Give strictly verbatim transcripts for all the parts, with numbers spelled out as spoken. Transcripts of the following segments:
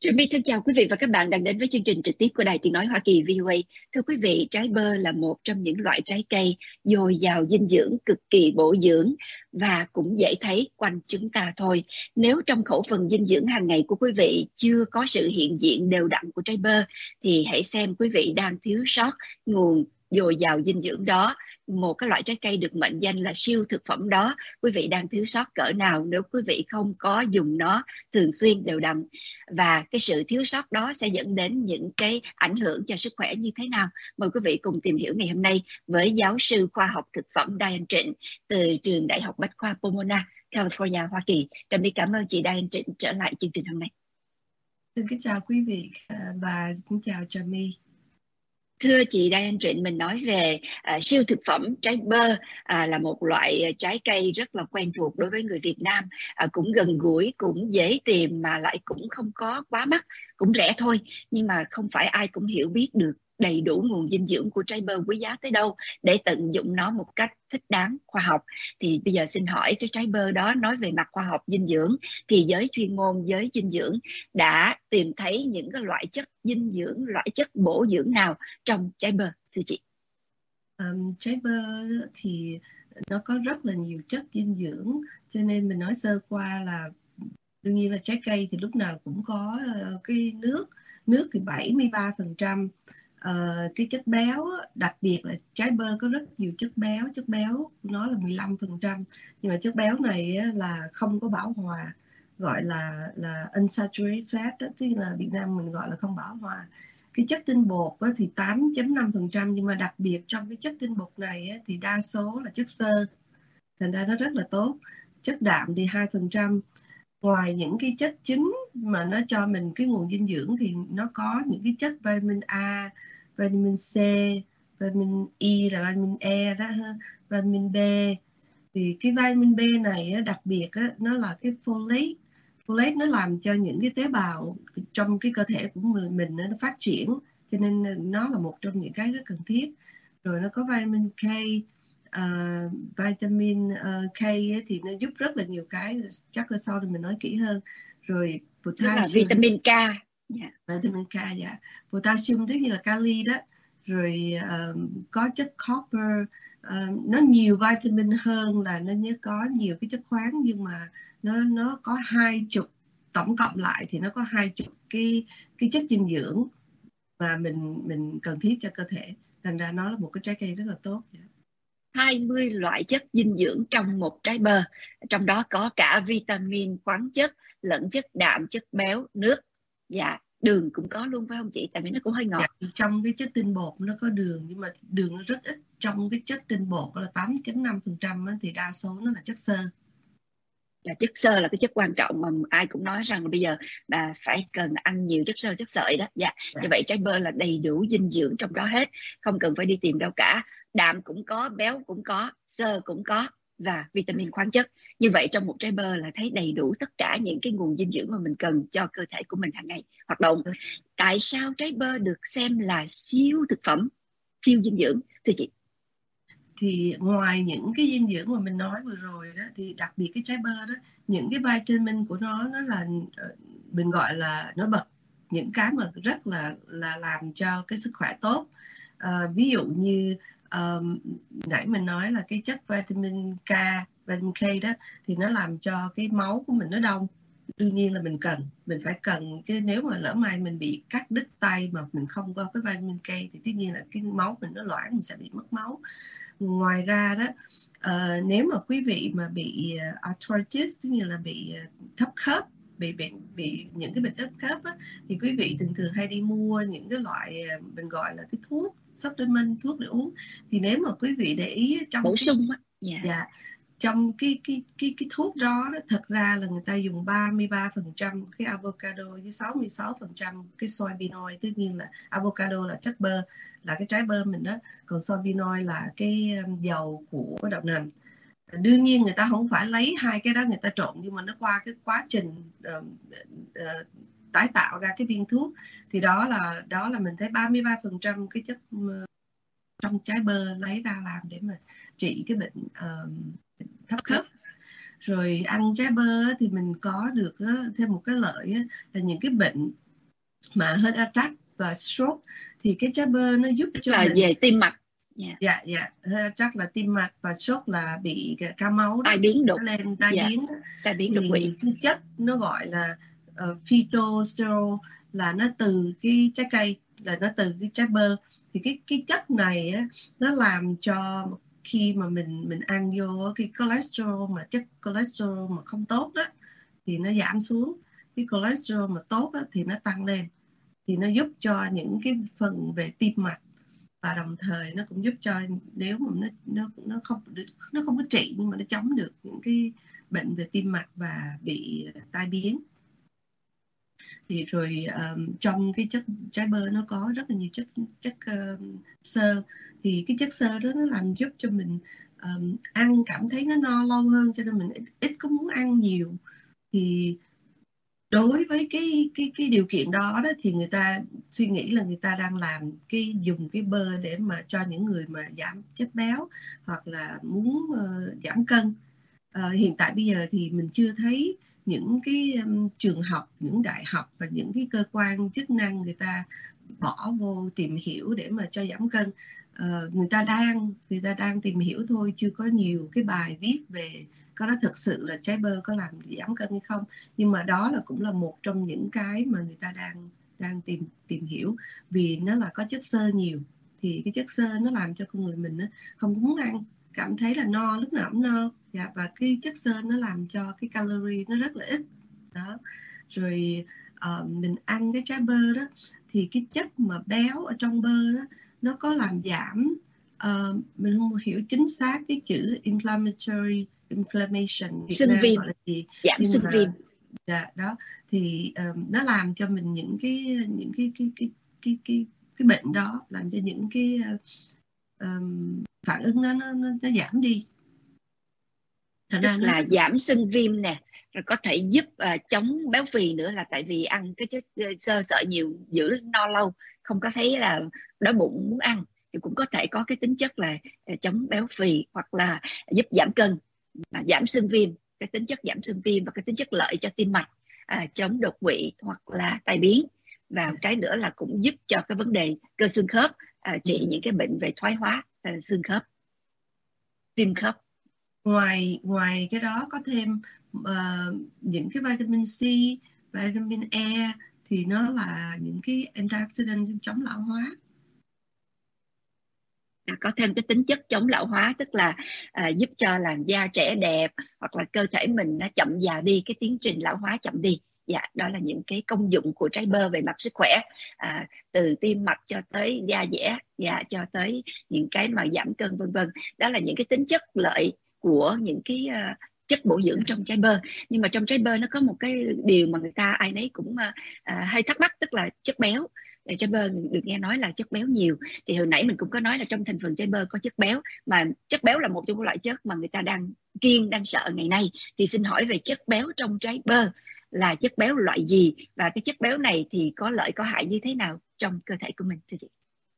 Trà My thân chào quý vị và các bạn đang đến với chương trình trực tiếp của Đài Tiếng Nói Hoa Kỳ vê o a. Thưa quý vị, trái bơ là một trong những loại trái cây dồi dào dinh dưỡng, cực kỳ bổ dưỡng và cũng dễ thấy quanh chúng ta thôi. Nếu trong khẩu phần dinh dưỡng hàng ngày của quý vị chưa có sự hiện diện đều đặn của trái bơ, thì hãy xem quý vị đang thiếu sót nguồn dồi dào dinh dưỡng đó. Một cái loại trái cây được mệnh danh là siêu thực phẩm đó, quý vị đang thiếu sót cỡ nào nếu quý vị không có dùng nó thường xuyên đều đặn, và cái sự thiếu sót đó sẽ dẫn đến những cái ảnh hưởng cho sức khỏe như thế nào. Mời quý vị cùng tìm hiểu ngày hôm nay với giáo sư khoa học thực phẩm Diane Trịnh từ trường Đại học Bách khoa Pomona, California, Hoa Kỳ. Trà My cảm ơn chị Diane Trịnh trở lại chương trình hôm nay. Xin kính chào quý vị và xin chào Trà My. Thưa chị Diane Trịnh, mình nói về à, siêu thực phẩm trái bơ à, là một loại trái cây rất là quen thuộc đối với người Việt Nam, à, cũng gần gũi, cũng dễ tìm mà lại cũng không có quá mắc, cũng rẻ thôi, nhưng mà không phải ai cũng hiểu biết được đầy đủ nguồn dinh dưỡng của trái bơ quý giá tới đâu để tận dụng nó một cách thích đáng, khoa học. Thì bây giờ xin hỏi cái trái bơ đó, nói về mặt khoa học dinh dưỡng thì giới chuyên môn, giới dinh dưỡng đã tìm thấy những cái loại chất dinh dưỡng, loại chất bổ dưỡng nào trong trái bơ thưa chị? Um, trái bơ thì nó có rất là nhiều chất dinh dưỡng, cho nên mình nói sơ qua là đương nhiên là trái cây thì lúc nào cũng có uh, cái nước nước thì bảy mươi ba phần trăm. Uh, cái chất béo, đặc biệt là trái bơ có rất nhiều chất béo, chất béo của nó là mười lăm phần trăm, nhưng mà chất béo này là không có bão hòa, gọi là là unsaturated fat đó, tức là Việt Nam mình gọi là không bão hòa. Cái chất tinh bột thì tám phẩy năm phần trăm, nhưng mà đặc biệt trong cái chất tinh bột này thì đa số là chất xơ, thành ra nó rất là tốt. Chất đạm thì hai phần trăm. Ngoài những cái chất chính mà nó cho mình cái nguồn dinh dưỡng thì nó có những cái chất vitamin A, vitamin C, vitamin E là vitamin E đó, vitamin B. Thì cái vitamin B này đặc biệt nó là cái folate. Folate nó làm cho những cái tế bào trong cái cơ thể của mình, mình nó phát triển, cho nên nó là một trong những cái rất cần thiết. Rồi nó có vitamin K. Uh, vitamin uh, K ấy, thì nó giúp rất là nhiều cái, chắc là sau thì mình nói kỹ hơn. Rồi potassium, là vitamin K. Yeah. Vitamin K, dạ. Potassium tức như là kali đó. Rồi uh, có chất copper, uh, nó nhiều vitamin hơn là nó nhớ có nhiều cái chất khoáng, nhưng mà nó nó có hai chục, tổng cộng lại thì nó có hai chục cái cái chất dinh dưỡng mà mình mình cần thiết cho cơ thể. Thành ra nó là một cái trái cây rất là tốt. hai mươi loại chất dinh dưỡng trong một trái bơ, trong đó có cả vitamin, khoáng chất lẫn chất đạm, chất béo, nước, dạ, đường cũng có luôn phải không chị? Tại vì nó cũng hơi ngọt. Dạ, trong cái chất tinh bột nó có đường, nhưng mà đường nó rất ít. Trong cái chất tinh bột là tám phẩy năm phần trăm thì đa số nó là chất xơ. Là chất xơ là cái chất quan trọng mà ai cũng nói rằng là bây giờ là phải cần ăn nhiều chất xơ, chất sợi đó. Dạ. Dạ. Như vậy trái bơ là đầy đủ dinh dưỡng trong đó hết, không cần phải đi tìm đâu cả. Đạm cũng có, béo cũng có, xơ cũng có và vitamin, khoáng chất. Như vậy trong một trái bơ là thấy đầy đủ tất cả những cái nguồn dinh dưỡng mà mình cần cho cơ thể của mình hàng ngày hoạt động. Tại sao trái bơ được xem là siêu thực phẩm, siêu dinh dưỡng thưa chị? Thì ngoài những cái dinh dưỡng mà mình nói vừa rồi đó, thì đặc biệt cái trái bơ đó, những cái vitamin của nó nó là mình gọi là nó bật những cái mà rất là là làm cho cái sức khỏe tốt. À, ví dụ như um, nãy mình nói là cái chất vitamin K, vitamin K đó, thì nó làm cho cái máu của mình nó đông. Đương nhiên là mình cần, mình phải cần, chứ nếu mà lỡ may mình bị cắt đứt tay mà mình không có cái vitamin K thì tất nhiên là cái máu mình nó loãng, mình sẽ bị mất máu. Ngoài ra đó, uh, nếu mà quý vị mà bị uh, arthritis, tức như là bị uh, thấp khớp, bị, bị, bị những cái bệnh thấp khớp á, thì quý vị thường thường hay đi mua những cái loại uh, mình gọi là cái thuốc supplement, thuốc để uống. Thì nếu mà quý vị để ý trong bổ cái, sung á, yeah. yeah, trong cái cái cái cái thuốc đó, đó thật ra là người ta dùng ba mươi ba phần trăm cái avocado với sáu mươi sáu phần trăm cái soybean oil. Tất nhiên là avocado là chất bơ, là cái trái bơ mình đó, còn soybean oil là cái dầu của đậu nành. Đương nhiên người ta không phải lấy hai cái đó người ta trộn, nhưng mà nó qua cái quá trình uh, uh, tái tạo ra cái viên thuốc, thì đó là đó là mình thấy ba mươi ba phần trăm cái chất uh, trong trái bơ lấy ra làm để mà trị cái bệnh uh, thấp khớp. Rồi ăn trái bơ thì mình có được thêm một cái lợi là những cái bệnh mà heart attack và stroke thì cái trái bơ nó giúp cho là mình về tim mạch. dạ dạ yeah. Heart attack là tim mạch và stroke là bị cao máu đó, tai biến đột lên tai dạ. biến tai biến đột quỵ. Thì cái chất nó gọi là uh, phytosterol là nó từ cái trái cây, là nó từ cái trái bơ. Thì cái cái chất này á, nó làm cho khi mà mình mình ăn vô cái cholesterol mà chất cholesterol mà không tốt đó thì nó giảm xuống, cái cholesterol mà tốt á, thì nó tăng lên, thì nó giúp cho những cái phần về tim mạch, và đồng thời nó cũng giúp cho nếu mà nó nó nó không nó không có trị nhưng mà nó chống được những cái bệnh về tim mạch và bị tai biến. Thì rồi um, trong cái chất trái bơ nó có rất là nhiều chất chất uh, xơ, thì cái chất xơ đó nó làm giúp cho mình um, ăn cảm thấy nó no lâu hơn, cho nên mình ít, ít có muốn ăn nhiều. Thì đối với cái cái cái điều kiện đó đó thì người ta suy nghĩ là người ta đang làm cái dùng cái bơ để mà cho những người mà giảm chất béo hoặc là muốn uh, giảm cân. Uh, hiện tại bây giờ thì mình chưa thấy những cái um, trường học, những đại học và những cái cơ quan chức năng người ta bỏ vô tìm hiểu để mà cho giảm cân. Uh, người ta đang người ta đang tìm hiểu thôi, chưa có nhiều cái bài viết về có nó thực sự là trái bơ có làm giảm cân hay không. Nhưng mà đó là cũng là một trong những cái mà người ta đang đang tìm tìm hiểu, vì nó là có chất xơ nhiều, thì cái chất xơ nó làm cho con người mình nó không muốn ăn, cảm thấy là no, lúc nào cũng no. Dạ, và cái chất xơ nó làm cho cái calorie nó rất là ít đó. Rồi uh, mình ăn cái trái bơ đó thì cái chất mà béo ở trong bơ đó nó có làm giảm, uh, mình không hiểu chính xác cái chữ inflammatory inflammation Việt Sưng Nam viêm, gọi là gì, giảm nhưng sưng mà viêm. dạ, đó thì um, nó làm cho mình những cái những cái cái cái cái cái cái bệnh đó, làm cho những cái uh, um, phản ứng nó, nó nó giảm đi. Thật Tức là rất... giảm sưng viêm nè, rồi có thể giúp uh, chống béo phì nữa, là tại vì ăn cái chất uh, xơ sợi nhiều, giữ no lâu, không có thấy là đói bụng muốn ăn, thì cũng có thể có cái tính chất là uh, chống béo phì hoặc là giúp giảm cân, uh, giảm sưng viêm, cái tính chất giảm sưng viêm và cái tính chất lợi cho tim mạch, uh, chống đột quỵ hoặc là tai biến. Và cái nữa là cũng giúp cho cái vấn đề cơ xương khớp, uh, trị những cái bệnh về thoái hóa uh, xương khớp, viêm khớp. Ngoài ngoài cái đó có thêm uh, những cái vitamin C, vitamin E thì nó là những cái antioxidant chống lão hóa. Có thêm cái tính chất chống lão hóa, tức là à, giúp cho làn da trẻ đẹp, hoặc là cơ thể mình nó chậm già đi, cái tiến trình lão hóa chậm đi. Dạ, đó là những cái công dụng của trái bơ về mặt sức khỏe, à, từ tim mạch cho tới da dẻ, dạ, cho tới những cái mà giảm cân vân vân. Đó là những cái tính chất lợi của những cái uh, chất bổ dưỡng trong trái bơ. Nhưng mà trong trái bơ nó có một cái điều mà người ta ai nấy cũng uh, uh, hay thắc mắc, tức là chất béo. Trái bơ được nghe nói là chất béo nhiều, thì hồi nãy mình cũng có nói là trong thành phần trái bơ có chất béo, mà chất béo là một trong những loại chất mà người ta đang kiêng, đang sợ ngày nay. Thì xin hỏi về chất béo trong trái bơ là chất béo loại gì, và cái chất béo này thì có lợi có hại như thế nào trong cơ thể của mình, thưa chị?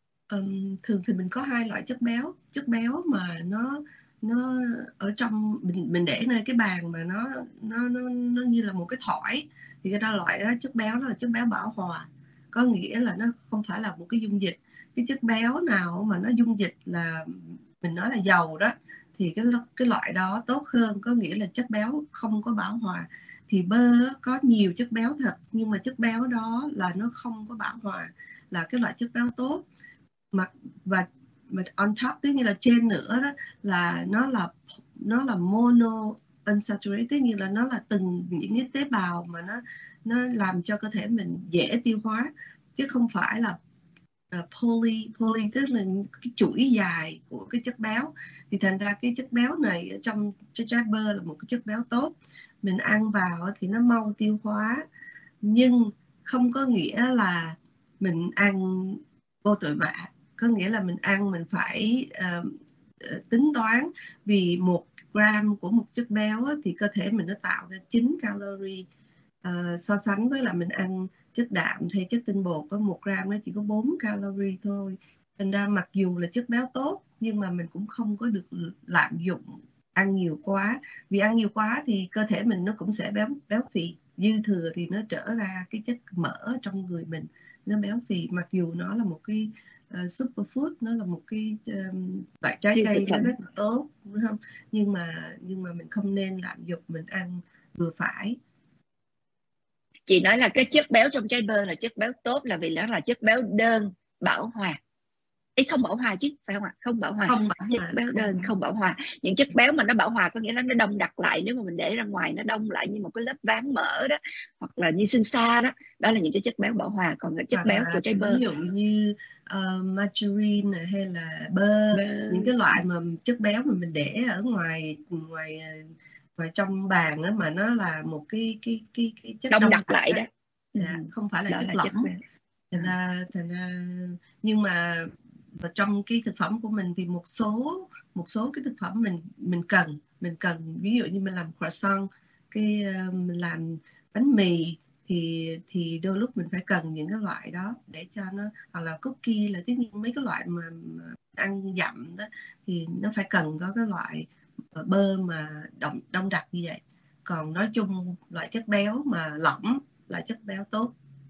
Um, thường thì mình có hai loại chất béo. Chất béo mà nó nó ở trong mình mình để nơi cái bàn mà nó nó nó nó như là một cái thỏi, thì cái đó loại đó chất béo đó là chất béo bão hòa, có nghĩa là nó không phải là một cái dung dịch. Cái chất béo nào mà nó dung dịch là mình nói là dầu đó, thì cái cái loại đó tốt hơn, có nghĩa là chất béo không có bão hòa. Thì bơ có nhiều chất béo thật, nhưng mà chất béo đó là nó không có bão hòa, là cái loại chất béo tốt. Mà và mà on top, tức như là trên nữa đó, là nó là nó là mono unsaturated, tức như là nó là từng những cái tế bào mà nó nó làm cho cơ thể mình dễ tiêu hóa, chứ không phải là uh, poly poly tức là cái chuỗi dài của cái chất béo. Thì thành ra cái chất béo này ở trong trái bơ là một cái chất béo tốt, mình ăn vào thì nó mau tiêu hóa, nhưng không có nghĩa là mình ăn vô tội vạ. Có nghĩa là mình ăn mình phải uh, tính toán, vì một gram của một chất béo thì cơ thể mình nó tạo ra chín calorie, uh, so sánh với là mình ăn chất đạm hay chất tinh bột, có một gram nó chỉ có bốn calorie thôi. Thành ra mặc dù là chất béo tốt, nhưng mà mình cũng không có được lạm dụng ăn nhiều quá, vì ăn nhiều quá thì cơ thể mình nó cũng sẽ béo béo phì. dư thừa thì nó trở ra cái chất mỡ trong người mình, nó béo phì, mặc dù nó là một cái uh, superfood, nó là một cái um, loại trái Siêu cây thực nó phẩm. rất là tốt, đúng không? Nhưng mà nhưng mà mình không nên lạm dụng, mình ăn vừa phải. Chị nói là cái chất béo trong trái bơ là chất béo tốt là vì nó là chất béo đơn bảo hòa. Ý không bảo hòa chứ, phải không ạ? Không bảo hòa. Không bảo Chất hòa, béo không đơn bảo không bảo hòa. Những chất béo mà nó bảo hòa có nghĩa là nó đông đặc lại, nếu mà mình để ra ngoài nó đông lại như một cái lớp ván mỡ đó, hoặc là như sưng sa đó, đó là những cái chất béo bảo hòa. Còn cái chất hoặc béo là của trái bơ, ví dụ như uh, margarine này, hay là bơ, bơ những cái loại mà chất béo mà mình để ở ngoài ngoài ngoài trong bàn đó, mà nó là một cái cái cái cái chất đông đông đặc đặc lại á, đó. Ừ. không phải là Đó chất là chất lỏng. béo. Thành À. ra thành ra nhưng mà và trong cái thực phẩm của mình thì một số một số cái thực phẩm mình mình cần mình cần ví dụ như mình làm croissant, cái uh, mình làm bánh mì, thì thì đôi lúc mình phải cần những cái loại đó để cho nó, hoặc là cookie, là tất nhiên mấy cái loại mà, mà ăn dặm đó thì nó phải cần có cái loại bơ mà đông đông đặc như vậy. Còn nói chung loại chất béo mà lỏng là chất béo tốt.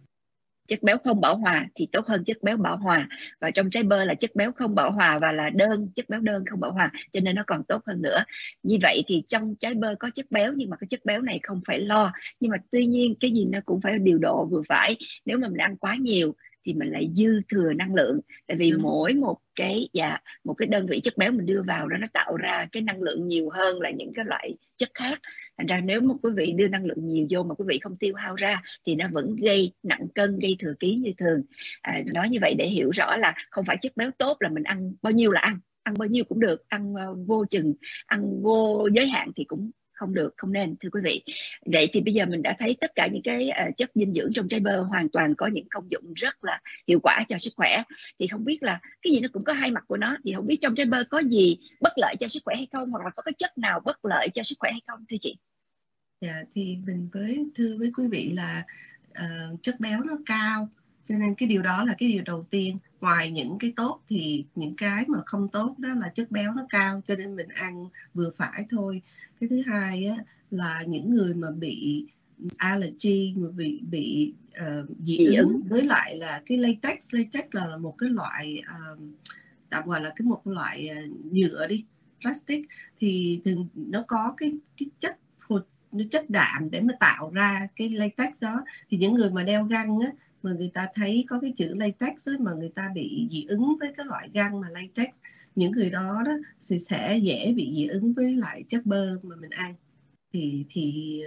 Chất béo không bảo hòa thì tốt hơn chất béo bảo hòa, và trong trái bơ là chất béo không bảo hòa và là đơn, chất béo đơn không bảo hòa, cho nên nó còn tốt hơn nữa. Như vậy thì trong trái bơ có chất béo, nhưng mà cái chất béo này không phải lo. Nhưng mà tuy nhiên cái gì nó cũng phải điều độ vừa phải. Nếu mà mình ăn quá nhiều thì mình lại dư thừa năng lượng, tại vì Đúng. mỗi một cái dạ một cái đơn vị chất béo mình đưa vào đó nó tạo ra cái năng lượng nhiều hơn là những cái loại chất khác. Thành ra nếu mà quý vị đưa năng lượng nhiều vô mà quý vị không tiêu hao ra thì nó vẫn gây nặng cân, gây thừa ký như thường. À, nói như vậy để hiểu rõ là không phải chất béo tốt là mình ăn bao nhiêu là ăn, ăn bao nhiêu cũng được, ăn uh, vô chừng, ăn vô giới hạn thì cũng không được, không nên, thưa quý vị. Vậy thì bây giờ mình đã thấy tất cả những cái uh, chất dinh dưỡng trong trái bơ hoàn toàn có những công dụng rất là hiệu quả cho sức khỏe. Thì không biết là cái gì nó cũng có hai mặt của nó, thì không biết trong trái bơ có gì bất lợi cho sức khỏe hay không, hoặc là có cái chất nào bất lợi cho sức khỏe hay không, thưa chị? Dạ, thì mình với thưa với quý vị là uh, chất béo nó cao, cho nên cái điều đó là cái điều đầu tiên. Ngoài những cái tốt thì những cái mà không tốt đó là chất béo nó cao, cho nên mình ăn vừa phải thôi. Cái thứ hai á, là những người mà bị allergy, mà bị bị uh, dị Dị ứng ứng. với lại là cái latex. Latex là một cái loại uh, tạm gọi là cái một loại uh, nhựa đi, plastic, thì thường nó có cái, cái chất nó chất đạm để mà tạo ra cái latex đó. Thì những người mà đeo găng á, mà người ta thấy có cái chữ latex á, mà người ta bị dị ứng với cái loại găng mà latex, những người đó đó thì sẽ dễ bị dị ứng với lại chất bơ mà mình ăn. Thì thì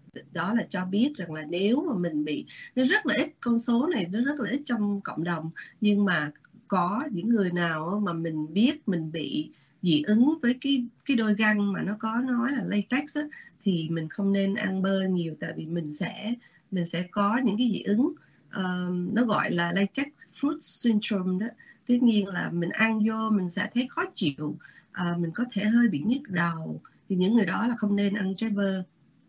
đó là cho biết rằng là nếu mà mình bị, nó rất là ít, con số này nó rất là ít trong cộng đồng, nhưng mà có những người nào mà mình biết mình bị dị ứng với cái cái đôi găng mà nó có nói là latex á, thì mình không nên ăn bơ nhiều, tại vì mình sẽ mình sẽ có những cái dị ứng, uh, nó gọi là latex fruit syndrome đó. Tất nhiên là mình ăn vô mình sẽ thấy khó chịu, uh, mình có thể hơi bị nhức đầu, thì những người đó là không nên ăn trái bơ.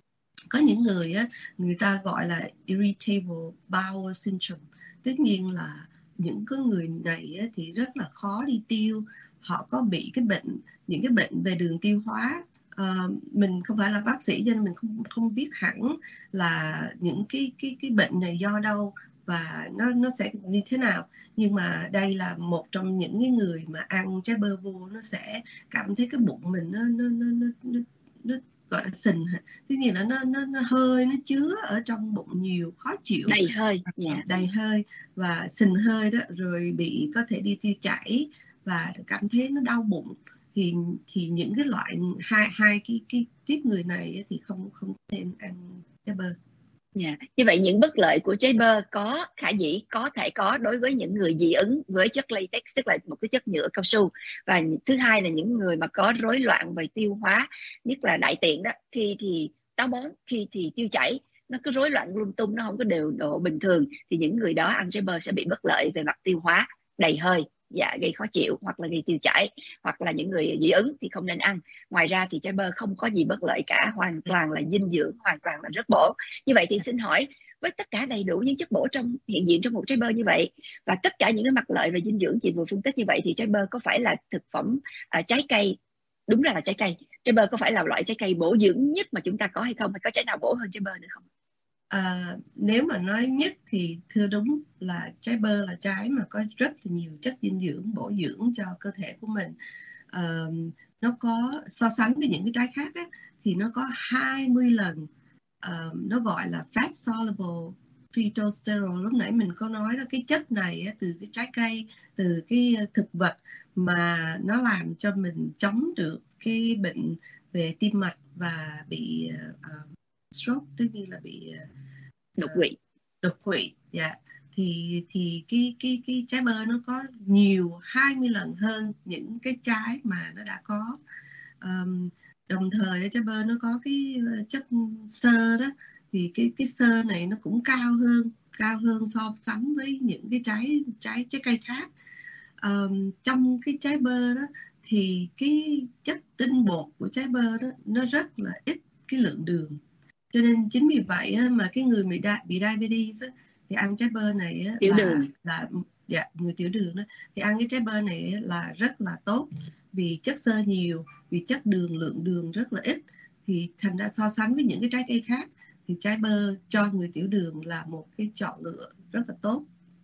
Có những người á, người ta gọi là irritable bowel syndrome. Tất nhiên là những cái người này á, thì rất là khó đi tiêu, họ có bị cái bệnh, những cái bệnh về đường tiêu hóa. À, mình không phải là bác sĩ cho nên mình không không biết hẳn là những cái cái cái bệnh này do đâu và nó nó sẽ như thế nào, nhưng mà đây là một trong những cái người mà ăn trái bơ vô nó sẽ cảm thấy cái bụng mình nó nó nó nó, nó, nó gọi là sình, tất nhiên là nó nó nó hơi, nó chứa ở trong bụng nhiều, khó chịu, Đầy hơi. Yeah. đầy hơi và sình hơi đó, rồi bị có thể đi tiêu chảy và cảm thấy nó đau bụng. Thì thì những cái loại hai hai cái cái tiếp người này thì không không nên ăn trái bơ. Yeah. Như vậy những bất lợi của trái bơ có khả dĩ có thể có đối với những người dị ứng với chất latex, tức là một cái chất nhựa cao su. Và thứ hai là những người mà có rối loạn về tiêu hóa, nhất là đại tiện đó, khi thì táo bón, khi thì tiêu chảy, nó cứ rối loạn lung tung, nó không có đều độ bình thường, thì những người đó ăn trái bơ sẽ bị bất lợi về mặt tiêu hóa, đầy hơi, dạ, gây khó chịu hoặc là gây tiêu chảy, hoặc là những người dị ứng thì không nên ăn. Ngoài ra thì trái bơ không có gì bất lợi cả, hoàn toàn là dinh dưỡng, hoàn toàn là rất bổ. Như vậy thì xin hỏi, với tất cả đầy đủ những chất bổ trong hiện diện trong một trái bơ như vậy, và tất cả những cái mặt lợi về dinh dưỡng chị vừa phân tích như vậy, thì trái bơ có phải là thực phẩm à, trái cây, đúng ra là trái cây, trái bơ có phải là loại trái cây bổ dưỡng nhất mà chúng ta có hay không, hay có trái nào bổ hơn trái bơ nữa không? À, nếu mà nói nhất thì thưa đúng là trái bơ là trái mà có rất là nhiều chất dinh dưỡng bổ dưỡng cho cơ thể của mình. À, nó có so sánh với những cái trái khác á, thì nó có hai mươi lần uh, nó gọi là fat soluble phytosterol. Lúc nãy mình có nói là cái chất này á, từ cái trái cây, từ cái thực vật mà nó làm cho mình chống được cái bệnh về tim mạch và bị uh, stroke, tức như là bị uh, đột quỵ. đột quỵ. Dạ. thì thì cái cái cái trái bơ nó có nhiều hai mươi lần hơn những cái trái mà nó đã có. Um, đồng thời trái bơ nó có cái chất xơ đó, thì cái cái xơ này nó cũng cao hơn cao hơn so sánh với những cái trái trái trái cây khác. Um, trong cái trái bơ đó thì cái chất tinh bột của trái bơ đó nó rất là ít cái lượng đường, cho nên chính vì vậy mà cái người bị bị diabetes thì ăn trái bơ này Tiểu là đường. là dạ, người tiểu đường đó thì ăn cái trái bơ này là rất là tốt, vì chất xơ nhiều, vì chất đường lượng đường rất là ít, thì thành ra so sánh với những cái trái cây khác thì trái bơ cho người tiểu đường là một cái chọn lựa rất là tốt.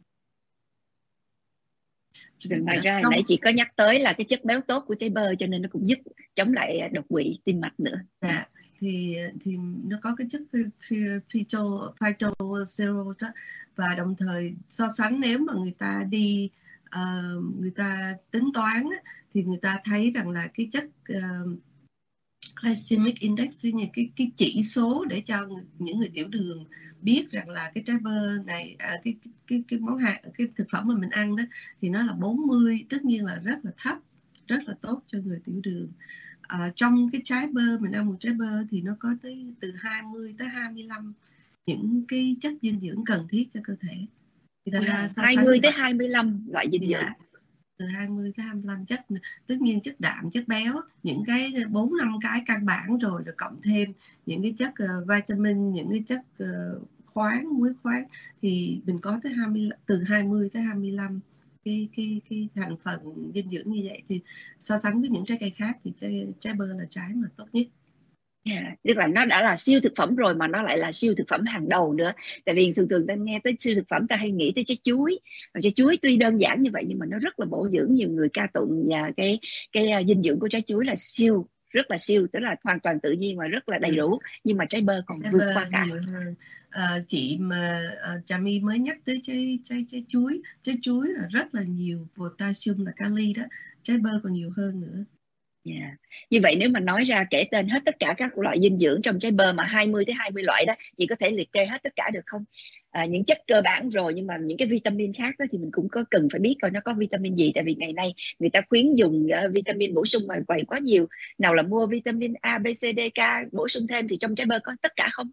Rồi ngoài ra nãy chị có nhắc tới là cái chất béo tốt của trái bơ, cho nên nó cũng giúp chống lại đột quỵ tim mạch nữa. Dạ, thì thì nó có cái chất phyto phytosterol đó, và đồng thời so sánh nếu mà người ta đi uh, người ta tính toán thì người ta thấy rằng là cái chất uh, glycemic index, như cái cái chỉ số để cho người, những người tiểu đường biết rằng là cái trái bơ này à, cái cái cái món hạt cái thực phẩm mà mình ăn đó thì nó là bốn mươi, tất nhiên là rất là thấp, rất là tốt cho người tiểu đường. À, trong cái trái bơ, mình ăn một trái bơ thì nó có tới từ hai mươi tới hai mươi lăm những cái chất dinh dưỡng cần thiết cho cơ thể. Thì wow, ra so hai mươi tới hai mươi lăm loại dinh dưỡng. Dạ, từ hai mươi tới hai mươi lăm chất, tất nhiên chất đạm, chất béo, những cái bốn năm cái căn bản rồi, rồi cộng thêm những cái chất uh, vitamin, những cái chất uh, khoáng, muối khoáng, thì mình có tới hai mươi, từ hai mươi tới hai mươi lăm cái cái cái thành phần dinh dưỡng như vậy, thì so sánh với những trái cây khác thì trái, trái bơ là trái mà tốt nhất. Yeah, tức là nó đã là siêu thực phẩm rồi mà nó lại là siêu thực phẩm hàng đầu nữa. Tại vì thường thường ta nghe tới siêu thực phẩm ta hay nghĩ tới trái chuối. Và trái chuối tuy đơn giản như vậy nhưng mà nó rất là bổ dưỡng. Nhiều người ca tụng và cái cái dinh dưỡng của trái chuối là siêu, rất là siêu, tức là hoàn toàn tự nhiên và rất là đầy đủ. Nhưng mà trái bơ còn trái vượt bơ qua cả. nhiều hơn. À, chị mà à, Trà My mới nhắc tới trái trái trái chuối, trái chuối là rất là nhiều potassium là kali đó, trái bơ còn nhiều hơn nữa. Yeah. Như vậy nếu mà nói ra kể tên hết tất cả các loại dinh dưỡng trong trái bơ mà hai mươi tới hai mươi loại đó, chị có thể liệt kê hết tất cả được không? À, những chất cơ bản rồi, nhưng mà những cái vitamin khác đó thì mình cũng có cần phải biết coi nó có vitamin gì. Tại vì ngày nay người ta khuyến dùng uh, vitamin bổ sung ngoài quầy quá nhiều. Nào là mua vitamin A, B, C, D, K bổ sung thêm, thì trong trái bơ có tất cả không?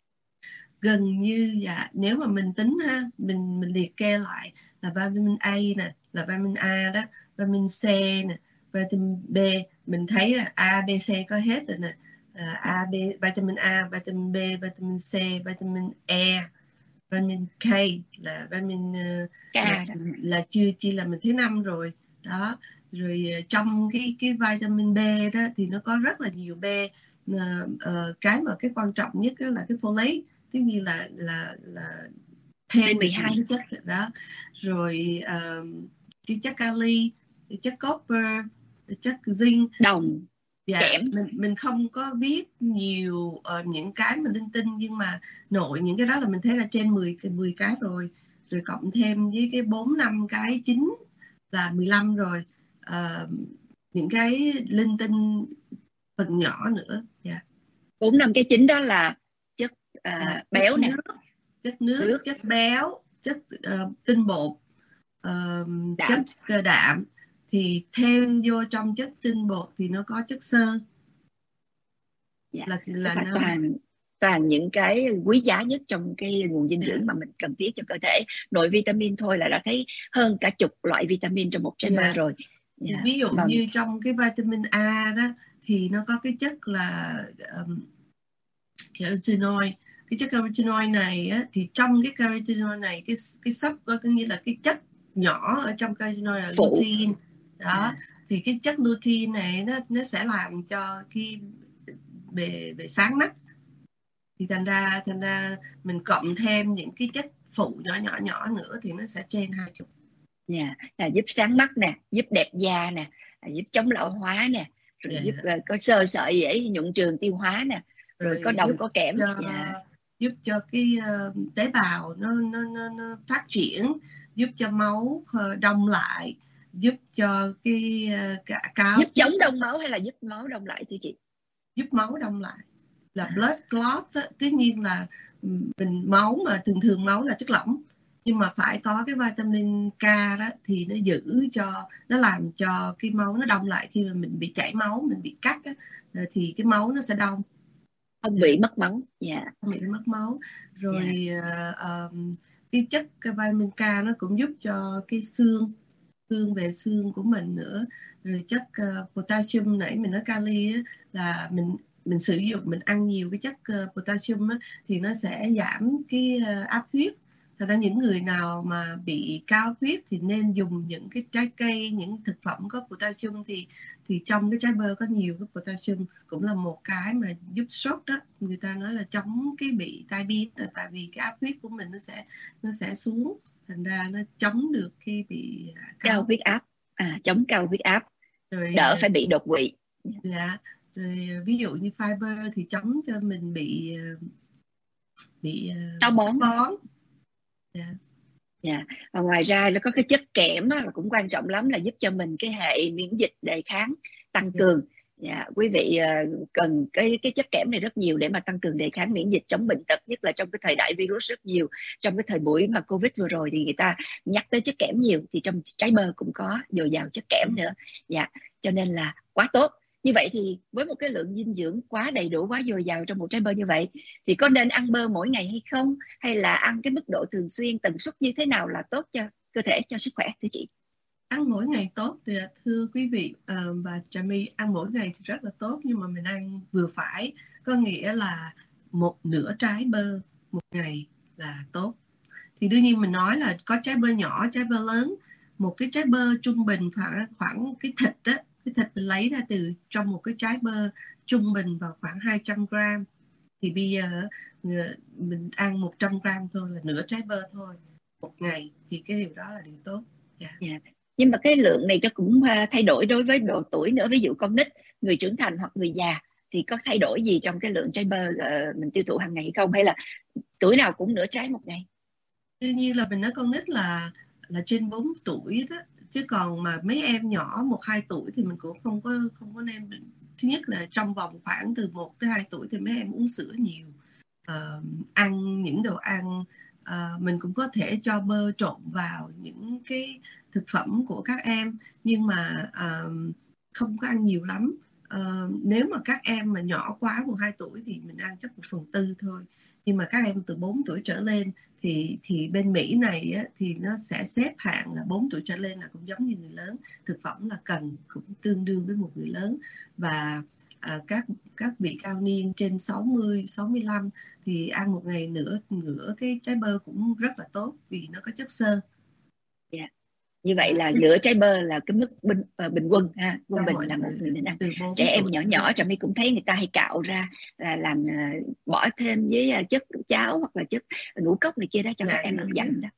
Gần như dạ, nếu mà mình tính ha, mình mình liệt kê lại là vitamin A nè, là vitamin A đó, vitamin C nè, vitamin B, mình thấy là A, B, C có hết rồi nè. À, A, B, vitamin A, vitamin B, vitamin C, vitamin E, vitamin K là vitamin uh, K là, đó. là chưa chi là mình thấy năm rồi đó. Rồi uh, trong cái cái vitamin B đó thì nó có rất là nhiều B. Uh, uh, cái mà cái quan trọng nhất là cái folate, tất nhiên là là là thêm được những cái chất đó. Rồi uh, cái chất kali, cái chất copper, cái chất zinc, đồng, dạ, kẽm. mình mình không có biết nhiều uh, những cái mà linh tinh, nhưng mà nội những cái đó là mình thấy là trên mười mười cái rồi, rồi cộng thêm với cái bốn năm cái chính là mười lăm rồi. Uh, những cái linh tinh phần nhỏ nữa. Dạ. Bốn năm cái chính đó là chất uh, à, béo nè, nước, chất nước, nước, chất béo, chất uh, tinh bột, uh, đạm. chất uh, đạm. Thì thêm vô trong chất tinh bột thì nó có chất xơ. Dạ. Là, là là nó... toàn toàn những cái quý giá nhất trong cái nguồn dinh dưỡng yeah. mà mình cần thiết cho cơ thể. Nội vitamin thôi là đã thấy hơn cả chục loại vitamin trong một trái yeah. bơ rồi. Yeah. Ví dụ vâng. như trong cái vitamin A đó thì nó có cái chất là um, carotenoid. Cái chất carotenoid này á, thì trong cái carotenoid này cái cái sub có nghĩa là cái chất nhỏ ở trong carotenoid là lutein đó. À. Thì cái chất lutein này nó nó sẽ làm cho cái về về sáng mắt. thì thành ra thành ra mình cộng thêm những cái chất phụ nhỏ nhỏ nhỏ nữa thì nó sẽ trên hai chục. Yeah. Là giúp sáng mắt nè, giúp đẹp da nè, giúp chống lão hóa nè, rồi Yeah. giúp uh, có xơ sợi dễ nhuận trường tiêu hóa nè, rồi, rồi có đồng có kẽm. Cho, yeah. giúp cho cái uh, tế bào nó, nó, nó, nó phát triển, giúp cho máu uh, đông lại, giúp cho cái uh, cả cáo giúp chống đông máu hay là giúp máu đông lại thưa chị? Giúp máu đông lại là blood clot á. Tất nhiên là mình máu mà thường thường máu là chất lỏng, nhưng mà phải có cái vitamin K đó thì nó giữ cho, nó làm cho cái máu nó đông lại. Khi mà mình bị chảy máu, mình bị cắt á, thì cái máu nó sẽ đông, không bị mất máu. Yeah. không bị mất máu. Rồi yeah. uh, um, cái chất cái vitamin K nó cũng giúp cho cái xương xương về xương của mình nữa. Rồi chất uh, potassium, nãy mình nói kali á, là mình mình sử dụng, mình ăn nhiều cái chất uh, potassium á, thì nó sẽ giảm cái uh, áp huyết. Thật ra những người nào mà bị cao huyết thì nên dùng những cái trái cây, những thực phẩm có potassium. Thì thì trong cái trái bơ có nhiều cái potassium, cũng là một cái mà giúp stroke đó. Người ta nói là chống cái bị tai biến, là tại vì cái áp huyết của mình nó sẽ nó sẽ xuống, thành ra nó chống được cái bị cao, cao huyết áp. À, chống cao huyết áp, rồi đỡ phải bị đột quỵ. Dạ. Rồi ví dụ như fiber thì chống cho mình bị bị táo bón. bón. Dạ. Yeah. Và ngoài ra nó có cái chất kẽm là cũng quan trọng lắm, là giúp cho mình cái hệ miễn dịch đề kháng tăng Yeah. cường. Yeah. Quý vị uh, cần cái cái chất kẽm này rất nhiều để mà tăng cường đề kháng miễn dịch, chống bệnh tật, nhất là trong cái thời đại virus rất nhiều. Trong cái thời buổi mà Covid vừa rồi thì người ta nhắc tới chất kẽm nhiều, thì trong trái bơ cũng có dồi dào chất kẽm nữa. Dạ. Cho nên là quá tốt. Như vậy thì với một cái lượng dinh dưỡng quá đầy đủ, quá dồi dào trong một trái bơ như vậy, thì có nên ăn bơ mỗi ngày hay không? Hay là ăn cái mức độ thường xuyên, tần suất như thế nào là tốt cho cơ thể, cho sức khỏe thưa chị? Ăn mỗi ngày tốt thì thưa quý vị uh, và Trà My, ăn mỗi ngày thì rất là tốt, nhưng mà mình ăn vừa phải, có nghĩa là một nửa trái bơ một ngày là tốt. Thì đương nhiên mình nói là có trái bơ nhỏ, trái bơ lớn. Một cái trái bơ trung bình khoảng khoảng cái thịt đó, cái thịt mình lấy ra từ trong một cái trái bơ trung bình vào khoảng hai trăm gram. Thì bây giờ mình ăn một trăm gram thôi, là nửa trái bơ thôi một ngày, thì cái điều đó là điều tốt. Yeah. Yeah. Nhưng mà cái lượng này nó cũng thay đổi đối với độ tuổi nữa. Ví dụ con nít, người trưởng thành hoặc người già thì có thay đổi gì trong cái lượng trái bơ uh, mình tiêu thụ hàng ngày hay không? Hay là tuổi nào cũng nửa trái một ngày? Tuy nhiên là mình nói con nít là là trên bốn tuổi đó, chứ còn mà mấy em nhỏ một hai tuổi thì mình cũng không có không có nên. Thứ nhất là trong vòng khoảng từ một tới hai tuổi thì mấy em uống sữa nhiều, uh, ăn những đồ ăn, uh, mình cũng có thể cho bơ trộn vào những cái thực phẩm của các em, nhưng mà uh, không có ăn nhiều lắm. Uh, nếu mà các em mà nhỏ quá một hai tuổi thì mình ăn chắc một phần tư thôi, nhưng mà các em từ bốn tuổi trở lên thì thì bên Mỹ này á, thì nó sẽ xếp hạng là bốn tuổi trở lên là cũng giống như người lớn, thực phẩm là cần cũng tương đương với một người lớn. Và à, các các vị cao niên trên sáu mươi, sáu mươi lăm thì ăn một ngày nửa nửa cái trái bơ cũng rất là tốt, vì nó có chất xơ. Yeah. Như vậy là nửa trái bơ là cái mức bình, uh, bình quân ha, quân bình là một người nên ăn. Trẻ em nhỏ nhỏ Trà My cũng thấy người ta hay cạo ra là làm uh, bỏ thêm với uh, chất cháo hoặc là chất ngũ cốc này kia đó cho dạ, các em ăn dặm đó.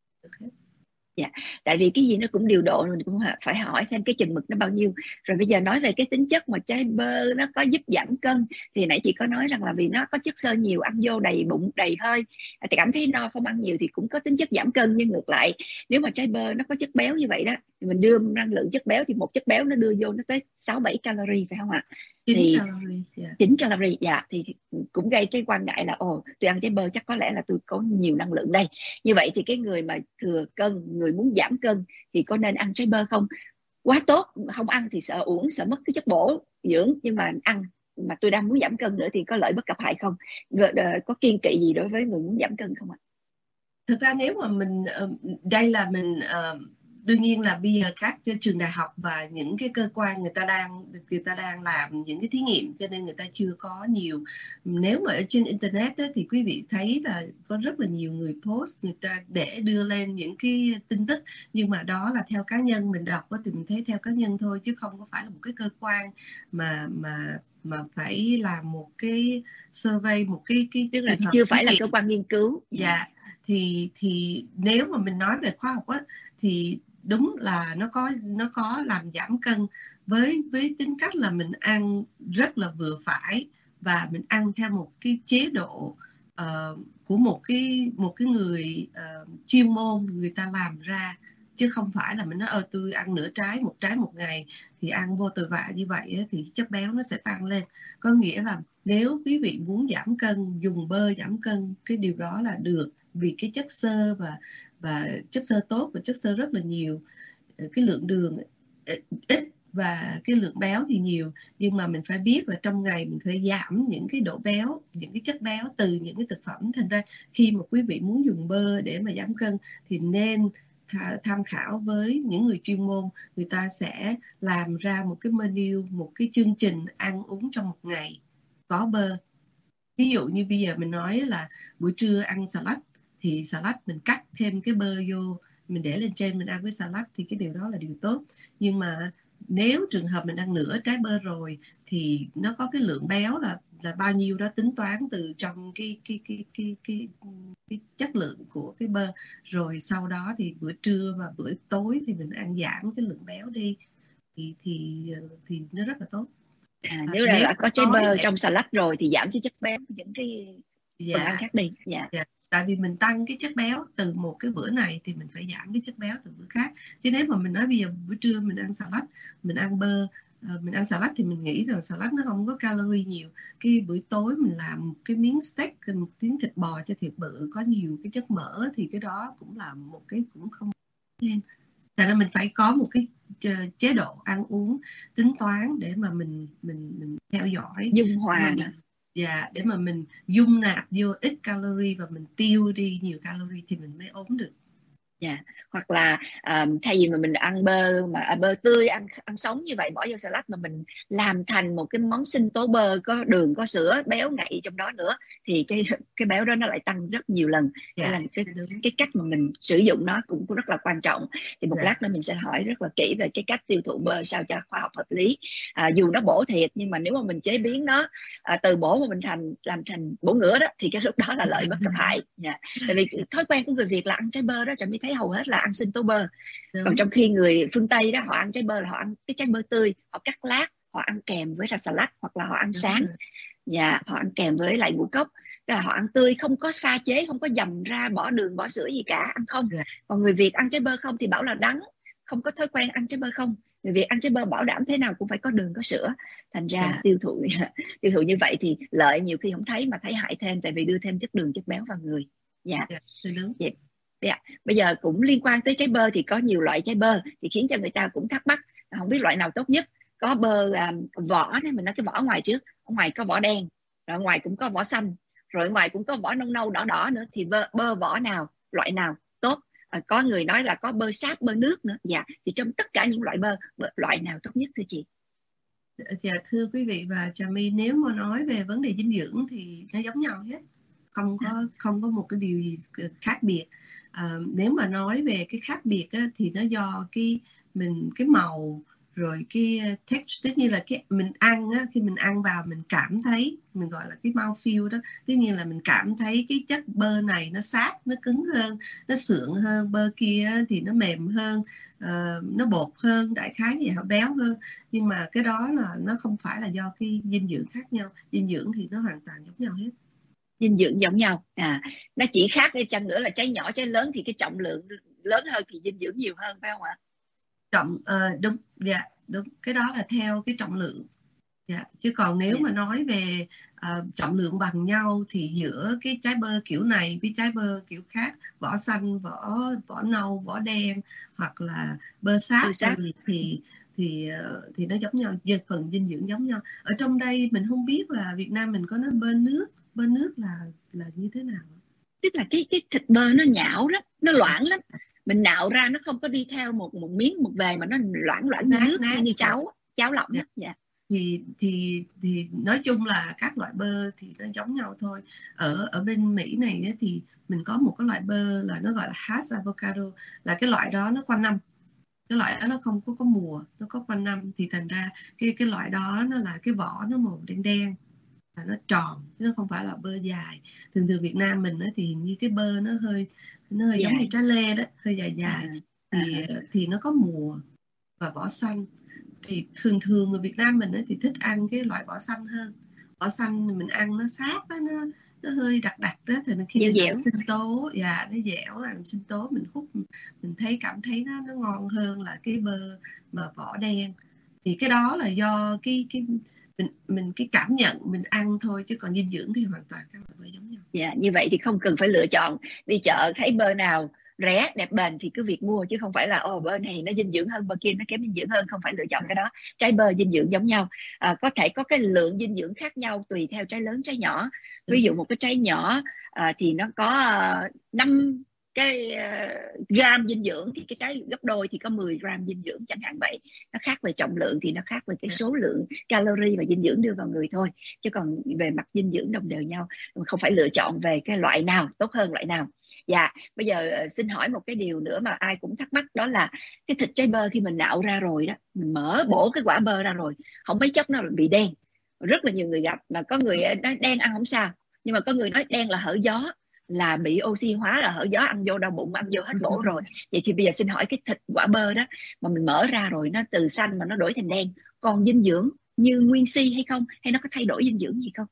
Dạ, tại vì cái gì nó cũng điều độ, mình cũng phải hỏi thêm cái chừng mực nó bao nhiêu. Rồi bây giờ nói về cái tính chất mà trái bơ nó có giúp giảm cân, thì nãy chị có nói rằng là vì nó có chất xơ nhiều, ăn vô đầy bụng đầy hơi thì cảm thấy no, không ăn nhiều thì cũng có tính chất giảm cân. Nhưng ngược lại, nếu mà trái bơ nó có chất béo như vậy đó, thì mình đưa năng lượng chất béo, thì một chất béo nó đưa vô nó tới sáu bảy calorie phải không ạ? Thì chín calorie, dạ, thì cũng gây cái quan ngại là ồ, tôi ăn trái bơ chắc có lẽ là tôi có nhiều năng lượng đây. Như vậy thì cái người mà thừa cân, người muốn giảm cân thì có nên ăn trái bơ không? Quá tốt, không ăn thì sợ uổng, sợ mất cái chất bổ dưỡng, nhưng mà ăn mà tôi đang muốn giảm cân nữa thì có lợi bất cập hại không? Có kiêng kỵ gì đối với người muốn giảm cân không ạ? Thực ra nếu mà mình đây là mình đương nhiên là bây giờ các trường đại học và những cái cơ quan người ta đang người ta đang làm những cái thí nghiệm, cho nên người ta chưa có nhiều. Nếu mà ở trên internet ấy, thì quý vị thấy là có rất là nhiều người post, người ta để đưa lên những cái tin tức, nhưng mà đó là theo cá nhân mình đọc thì mình thấy theo cá nhân thôi, chứ không có phải là một cái cơ quan mà mà mà phải làm một cái survey, một cái cái tức là trường hợp chưa phải là thí cơ nghiệm. quan nghiên cứu. Dạ, thì thì nếu mà mình nói về khoa học á, thì đúng là nó có nó có làm giảm cân với với tính cách là mình ăn rất là vừa phải, và mình ăn theo một cái chế độ uh, của một cái một cái người uh, chuyên môn người ta làm ra, chứ không phải là mình nói ơ tôi ăn nửa trái một trái một ngày thì ăn vô tội vạ như vậy á, thì chất béo nó sẽ tăng lên. Có nghĩa là nếu quý vị muốn giảm cân, dùng bơ giảm cân, cái điều đó là được, vì cái chất xơ và và chất xơ tốt và chất xơ rất là nhiều, cái lượng đường ít và cái lượng béo thì nhiều. Nhưng mà mình phải biết là trong ngày mình phải giảm những cái độ béo, những cái chất béo từ những cái thực phẩm. Thành ra khi mà quý vị muốn dùng bơ để mà giảm cân thì nên tham khảo với những người chuyên môn, người ta sẽ làm ra một cái menu, một cái chương trình ăn uống trong một ngày có bơ. Ví dụ như bây giờ mình nói là buổi trưa ăn salad, thì salad mình cắt thêm cái bơ vô, mình để lên trên mình ăn với salad, thì cái điều đó là điều tốt. Nhưng mà nếu trường hợp mình ăn nửa trái bơ rồi thì nó có cái lượng béo là là bao nhiêu đó tính toán từ trong cái cái cái cái cái, cái chất lượng của cái bơ, rồi sau đó thì bữa trưa và bữa tối thì mình ăn giảm cái lượng béo đi, thì thì thì nó rất là tốt. À, À, nếu là nếu đã có trái nói bơ về trong salad rồi thì giảm cái chất béo những cái phần ăn dạ khác đi. Dạ. dạ tại vì mình tăng cái chất béo từ một cái bữa này thì mình phải giảm cái chất béo từ bữa khác. Chứ nếu mà mình nói bây giờ bữa trưa mình ăn salad, mình ăn bơ, mình ăn salad thì mình nghĩ rằng salad nó không có calorie nhiều. Cái buổi tối mình làm một cái miếng steak, một miếng thịt bò cho thịt bự có nhiều cái chất mỡ, thì cái đó cũng là một cái cũng không nên. Thành ra mình phải có một cái chế độ ăn uống tính toán để mà mình mình mình theo dõi, Dung để mà hòa mình dạ để mà mình dung nạp vô ít calorie và mình tiêu đi nhiều calorie thì mình mới ốm được. Dạ. Hoặc là um, thay vì mà mình ăn bơ mà à, bơ tươi ăn ăn sống như vậy bỏ vô salad, mà mình làm thành một cái món sinh tố bơ có đường có sữa béo ngậy trong đó nữa, thì cái cái béo đó nó lại tăng rất nhiều lần. Dạ, Đây là cái đúng. cái cách mà mình sử dụng nó cũng rất là quan trọng. Thì một Dạ. lát nữa mình sẽ hỏi rất là kỹ về cái cách tiêu thụ bơ sao cho khoa học hợp lý. À, dù nó bổ thiệt nhưng mà nếu mà mình chế biến nó à, từ bổ mà mình thành làm thành bổ ngửa đó thì cái lúc đó là lợi bất cập hại. Dạ. Tại vì thói quen của người Việt là ăn trái bơ đó, Trà My thấy hầu hết là ăn sinh tố bơ. Đúng. Còn trong khi người phương Tây đó họ ăn trái bơ là họ ăn cái trái bơ tươi, họ cắt lát, họ ăn kèm với salad hoặc là họ ăn Đúng sáng. rồi. Dạ, họ ăn kèm với lại ngũ cốc. Tức là họ ăn tươi, không có pha chế, không có dầm ra bỏ đường bỏ sữa gì cả, ăn không. Dạ. Còn người Việt ăn trái bơ không thì bảo là đắng, không có thói quen ăn trái bơ không. Người Việt ăn trái bơ bảo đảm thế nào cũng phải có đường có sữa. Thành ra Dạ. tiêu thụ tiêu thụ như vậy thì lợi nhiều khi không thấy mà thấy hại thêm, tại vì đưa thêm chất đường chất béo vào người. Dạ. Dạ, đúng. Dạ. Dạ. Bây giờ cũng liên quan tới trái bơ thì có nhiều loại trái bơ thì khiến cho người ta cũng thắc mắc không biết loại nào tốt nhất. Có bơ um, vỏ này, mình nói cái vỏ ngoài trước. Ở ngoài có vỏ đen, rồi ngoài cũng có vỏ xanh, rồi ngoài cũng có vỏ nâu nâu đỏ đỏ nữa, thì bơ, bơ vỏ nào, loại nào tốt? À, có người nói là có bơ sáp, bơ nước nữa. Dạ, thì trong tất cả những loại bơ, bơ loại nào tốt nhất thưa chị? Dạ, thưa quý vị và Trà My, nếu mà nói về vấn đề dinh dưỡng thì nó giống nhau hết, không có không có một cái điều gì khác biệt. À, nếu mà nói về cái khác biệt á, thì nó do cái mình cái màu, rồi cái texture, tất nhiên là cái mình ăn á, khi mình ăn vào mình cảm thấy, mình gọi là cái mouthfeel đó, tất nhiên là mình cảm thấy cái chất bơ này nó sát, nó cứng hơn, nó sượng hơn, bơ kia thì nó mềm hơn, uh, nó bột hơn, đại khái thì họ béo hơn. Nhưng mà cái đó là nó không phải là do cái dinh dưỡng khác nhau, dinh dưỡng thì nó hoàn toàn giống nhau hết. Dinh dưỡng giống nhau, à nó chỉ khác đi chăng nữa là trái nhỏ trái lớn thì cái trọng lượng lớn hơn thì dinh dưỡng nhiều hơn, phải không ạ? Trọng uh, đúng, dạ đúng, cái đó là theo cái trọng lượng. Dạ. Chứ còn nếu Yeah. mà nói về uh, trọng lượng bằng nhau thì giữa cái trái bơ kiểu này với trái bơ kiểu khác, vỏ xanh, vỏ vỏ nâu, vỏ đen hoặc là bơ sáp thì thì thì, uh, thì nó giống nhau, về phần dinh dưỡng giống nhau. Ở trong đây mình không biết là Việt Nam mình có nói bơ nước, bơ nước là là như thế nào? Tức là cái cái thịt bơ nó nhão lắm, nó loãng lắm, mình nạo ra nó không có đi theo một một miếng một về mà nó loãng loãng như nát, nước, nát. như cháo cháo lỏng. Dạ. Dạ. thì thì thì nói chung là các loại bơ thì nó giống nhau thôi. Ở ở bên Mỹ này ấy, thì mình có một cái loại bơ là nó gọi là hash avocado, là cái loại đó nó quanh năm, cái loại đó nó không có có mùa, nó có quanh năm, thì thành ra cái cái loại đó nó là cái vỏ nó màu đen đen và nó tròn chứ nó không phải là bơ dài. Thường thường Việt Nam mình đó, thì như cái bơ nó hơi nó hơi Dài. giống như trái lê đó, hơi dài dài. À, thì à, thì nó có mùa và vỏ xanh. Thì thường thường người Việt Nam mình đó, thì thích ăn cái loại vỏ xanh hơn. Vỏ xanh thì mình ăn nó sát đó, nó nó hơi đặc đặc đó, thì khi dẻo mình dẻo. làm sinh tố, dạ nó dẻo, làm sinh tố mình hút mình thấy cảm thấy nó nó ngon hơn là cái bơ mà vỏ đen. Thì cái đó là do cái cái mình mình cái cảm nhận mình ăn thôi, chứ còn dinh dưỡng thì hoàn toàn các loại bơ giống nhau. Dạ, như vậy thì không cần phải lựa chọn, đi chợ thấy bơ nào rẻ đẹp bền thì cứ việc mua, chứ không phải là ồ bơ này nó dinh dưỡng hơn, bơ kia nó kém dinh dưỡng hơn, không phải lựa chọn cái đó. Trái bơ dinh dưỡng giống nhau, à, có thể có cái lượng dinh dưỡng khác nhau tùy theo trái lớn trái nhỏ. Ví dụ một cái trái nhỏ à, thì nó có uh, năm cái uh, gram dinh dưỡng, thì cái trái gấp đôi thì có mười gram dinh dưỡng chẳng hạn vậy. Nó khác về trọng lượng thì nó khác về cái số lượng calorie và dinh dưỡng đưa vào người thôi, chứ còn về mặt dinh dưỡng đồng đều nhau, không phải lựa chọn về cái loại nào tốt hơn loại nào. Dạ, bây giờ xin hỏi một cái điều nữa mà ai cũng thắc mắc, đó là cái thịt trái bơ khi mình nạo ra rồi đó, mình mở bổ cái quả bơ ra rồi, không mấy chốc nó bị đen. Rất là nhiều người gặp, mà có người nói đen ăn không sao, nhưng mà có người nói đen là hở gió, là bị oxy hóa, là hở gió, ăn vô đau bụng, ăn vô hết bổ rồi. Vậy thì bây giờ xin hỏi cái thịt quả bơ đó mà mình mở ra rồi, nó từ xanh mà nó đổi thành đen, còn dinh dưỡng như nguyên si hay không, hay nó có thay đổi dinh dưỡng gì không?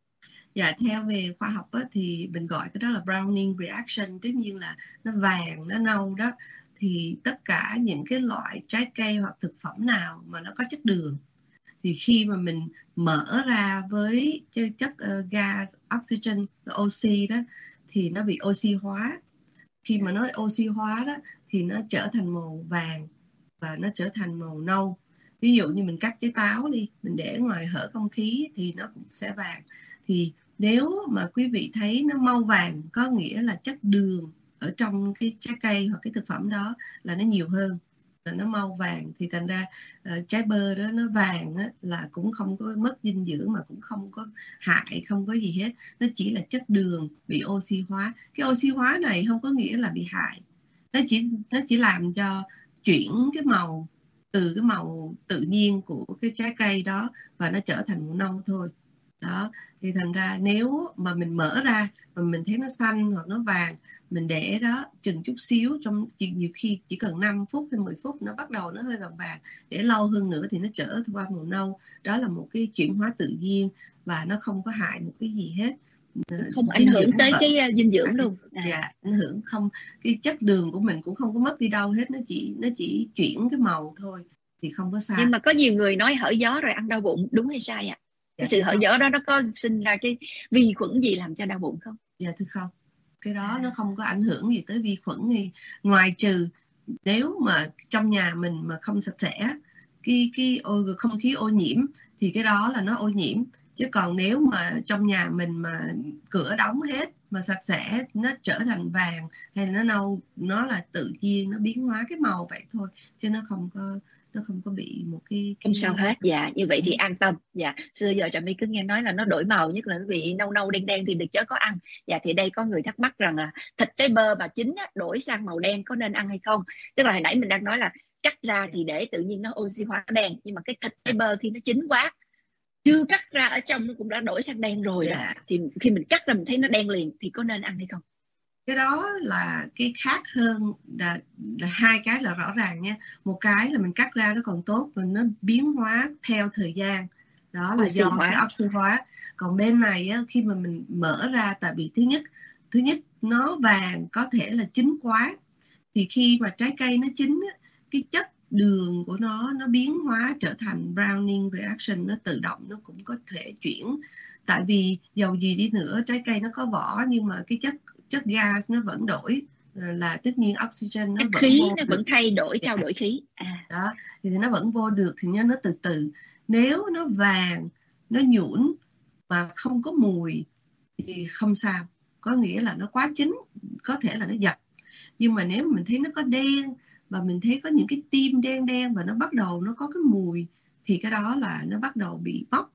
Dạ, theo về khoa học á, thì mình gọi cái đó là browning reaction, tất nhiên là nó vàng, nó nâu đó. Thì tất cả những cái loại trái cây hoặc thực phẩm nào mà nó có chất đường, thì khi mà mình mở ra với chất uh, gas, oxygen, oxy đó, thì nó bị oxy hóa. Khi mà nó oxy hóa đó, thì nó trở thành màu vàng và nó trở thành màu nâu. Ví dụ như mình cắt trái táo đi, mình để ngoài hở không khí thì nó cũng sẽ vàng. Thì nếu mà quý vị thấy nó mau vàng, có nghĩa là chất đường ở trong cái trái cây hoặc cái thực phẩm đó là nó nhiều hơn, là nó mau vàng. Thì thành ra uh, trái bơ đó nó vàng á, là cũng không có mất dinh dưỡng, mà cũng không có hại, không có gì hết. Nó chỉ là chất đường bị oxy hóa. Cái oxy hóa này không có nghĩa là bị hại, nó chỉ nó chỉ làm cho chuyển cái màu từ cái màu tự nhiên của cái trái cây đó và nó trở thành màu nâu thôi. Đó, thì thành ra nếu mà mình mở ra mà mình thấy nó xanh hoặc nó vàng, mình để đó chừng chút xíu, trong nhiều khi chỉ cần năm phút hay mười phút nó bắt đầu nó hơi vàng vàng, để lâu hơn nữa thì nó trở qua màu nâu. Đó là một cái chuyển hóa tự nhiên và nó không có hại một cái gì hết. Không ảnh Dinh hưởng dưỡng tới vẫn cái dinh dưỡng luôn. À. dạ, ảnh hưởng không, cái chất đường của mình cũng không có mất đi đâu hết, nó chỉ nó chỉ chuyển cái màu thôi, thì không có sao. Nhưng mà có nhiều người nói hở gió rồi ăn đau bụng, đúng hay sai ạ? À? Cái sự hở gió đó nó có sinh ra cái vi khuẩn gì làm cho đau bụng không? Dạ thưa không, cái đó nó không có ảnh hưởng gì tới vi khuẩn gì, ngoài trừ nếu mà trong nhà mình mà không sạch sẽ, cái cái không khí ô nhiễm, thì cái đó là nó ô nhiễm. Chứ còn nếu mà trong nhà mình mà cửa đóng hết mà sạch sẽ, nó trở thành vàng hay là nó nâu, nó là tự nhiên nó biến hóa cái màu vậy thôi, chứ nó không có nó không có bị một cái, cái... Không sao hết. Dạ, như vậy thì an tâm. Dạ, xưa giờ Trà My cứ nghe nói là nó đổi màu, nhất là nó bị nâu nâu đen đen thì được chớ có ăn. Dạ, thì đây có người thắc mắc rằng là thịt trái bơ mà chín á, đổi sang màu đen có nên ăn hay không? Tức là hồi nãy mình đang nói là cắt ra thì để tự nhiên nó oxy hóa đen, nhưng mà cái thịt trái bơ khi nó chín quá, chưa cắt ra ở trong nó cũng đã đổi sang đen rồi đó, Dạ. thì khi mình cắt ra mình thấy nó đen liền thì có nên ăn hay không? Cái đó là cái khác hơn, là, là hai cái là rõ ràng nha. Một cái là mình cắt ra nó còn tốt, mình nó biến hóa theo thời gian, đó là Oxy do hóa. cái oxy hóa. Còn bên này á, khi mà mình mở ra, tại vì thứ nhất thứ nhất nó vàng có thể là chín quá, thì khi mà trái cây nó chín á, cái chất đường của nó nó biến hóa trở thành browning reaction, nó tự động nó cũng có thể chuyển. Tại vì dầu gì đi nữa trái cây nó có vỏ, nhưng mà cái chất chất gas nó vẫn đổi, là tất nhiên oxygen nó Chất vẫn khí vô nó được. vẫn thay đổi, trao đổi khí. À. Đó, thì nó vẫn vô được, thì nhớ nó từ từ. Nếu nó vàng, nó nhũn mà không có mùi thì không sao, có nghĩa là nó quá chín, có thể là nó dập. Nhưng mà nếu mình thấy nó có đen và mình thấy có những cái tim đen đen và nó bắt đầu nó có cái mùi, thì cái đó là nó bắt đầu bị bóc,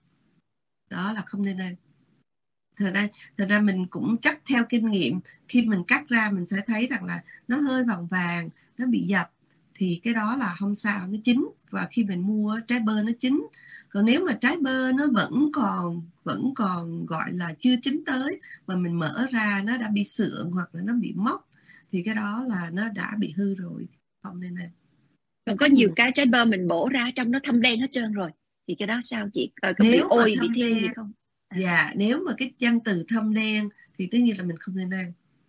đó là không nên ăn. Thật ra, thật ra mình cũng chắc theo kinh nghiệm, khi mình cắt ra mình sẽ thấy rằng là nó hơi vàng vàng, nó bị dập, thì cái đó là không sao, nó chín. Và khi mình mua trái bơ nó chín. Còn nếu mà trái bơ nó vẫn còn vẫn còn gọi là chưa chín tới, mà mình mở ra nó đã bị sượng hoặc là nó bị mốc, thì cái đó là nó đã bị hư rồi, không nên ăn. Còn có nhiều cái trái bơ mình bổ ra trong nó thâm đen hết trơn rồi, thì cái đó sao chị? Ờ, có bị Nếu mà ôi, bị thâm thiêu đen, gì không? À. dạ, nếu mà cái danh từ thâm đen thì tất nhiên là mình không nên ăn.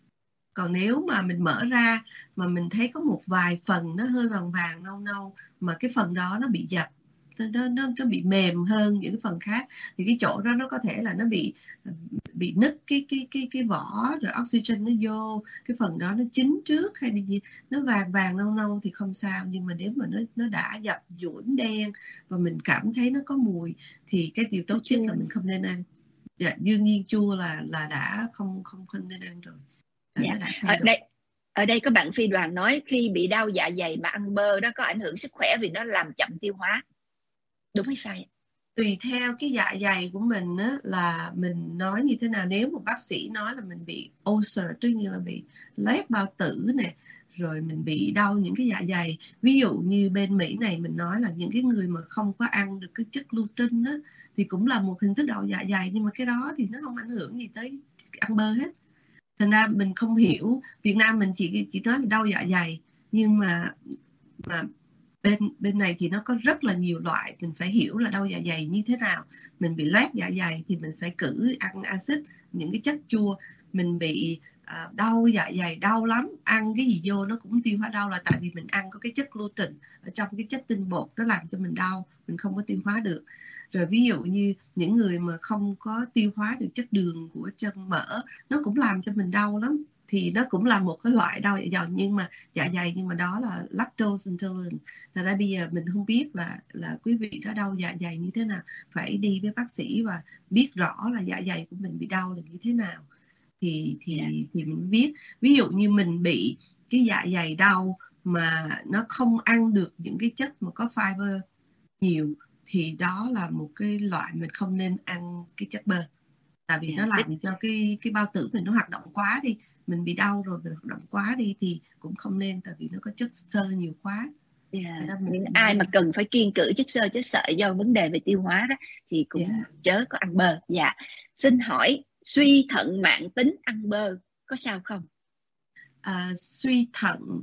Còn nếu mà mình mở ra mà mình thấy có một vài phần nó hơi vàng vàng nâu nâu, mà cái phần đó nó bị dập, nó, nó, nó bị mềm hơn những cái phần khác, thì cái chỗ đó nó có thể là nó bị bị nứt cái cái cái cái vỏ, rồi oxygen nó vô cái phần đó, nó chín trước hay gì nó vàng vàng nâu nâu thì không sao. Nhưng mà nếu mà nó nó đã dập dũn đen và mình cảm thấy nó có mùi, thì cái điều tốt nhất là mình không nên ăn. Dạ, đương nhiên chua là là đã không không không nên ăn rồi. Dạ. Ở đây ở đây có bạn Phi Đoàn nói khi bị đau dạ dày mà ăn bơ đó có ảnh hưởng sức khỏe vì nó làm chậm tiêu hóa. Đúng hay sai? Tùy theo cái dạ dày của mình á, là mình nói như thế nào. Nếu một bác sĩ nói là mình bị ulcer, tức như là bị loét bao tử nè, rồi mình bị đau những cái dạ dày, ví dụ như bên Mỹ này mình nói là những cái người mà không có ăn được cái chất gluten á, thì cũng là một hình thức đau dạ dày, nhưng mà cái đó thì nó không ảnh hưởng gì tới ăn bơ hết. Thành ra mình không hiểu, Việt Nam mình chỉ chỉ nói là đau dạ dày, nhưng mà mà bên bên này thì nó có rất là nhiều loại. Mình phải hiểu là đau dạ dày như thế nào. Mình bị loét dạ dày thì mình phải cử ăn axit, những cái chất chua. Mình bị à, đau dạ dày đau lắm, ăn cái gì vô nó cũng tiêu hóa đau, là tại vì mình ăn có cái chất gluten ở trong cái chất tinh bột, nó làm cho mình đau, mình không có tiêu hóa được. Rồi ví dụ như những người mà không có tiêu hóa được chất đường của chân mỡ, nó cũng làm cho mình đau lắm. Thì nó cũng là một cái loại đau dạ dày, nhưng mà dạ dày nhưng mà đó là lactose intolerant. Thật ra bây giờ mình không biết là là quý vị đó đau dạ dày như thế nào, phải đi với bác sĩ và biết rõ là dạ dày của mình bị đau là như thế nào, thì thì yeah. thì mình biết. Ví dụ như mình bị cái dạ dày đau mà nó không ăn được những cái chất mà có fiber nhiều, thì đó là một cái loại mình không nên ăn cái chất bơ, tại vì yeah. nó làm cho cái cái bao tử mình nó hoạt động quá đi. Mình bị đau rồi mình hoạt động quá đi thì cũng không nên, tại vì nó có chất xơ nhiều quá. Yeah. Những ai mà cần phải kiêng cữ chất xơ chất sợi do vấn đề về tiêu hóa đó thì cũng yeah. chớ có ăn bơ. Dạ. Xin hỏi suy thận mãn tính ăn bơ có sao không? À, suy thận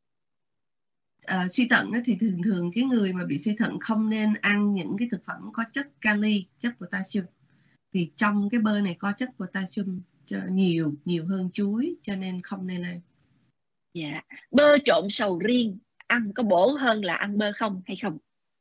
à, suy thận thì thường thường cái người mà bị suy thận không nên ăn những cái thực phẩm có chất kali, chất potassium, vì trong cái bơ này có chất potassium nhiều nhiều hơn chuối, cho nên không nên ăn. Dạ. Bơ trộn sầu riêng ăn có bổ hơn là ăn bơ không hay không?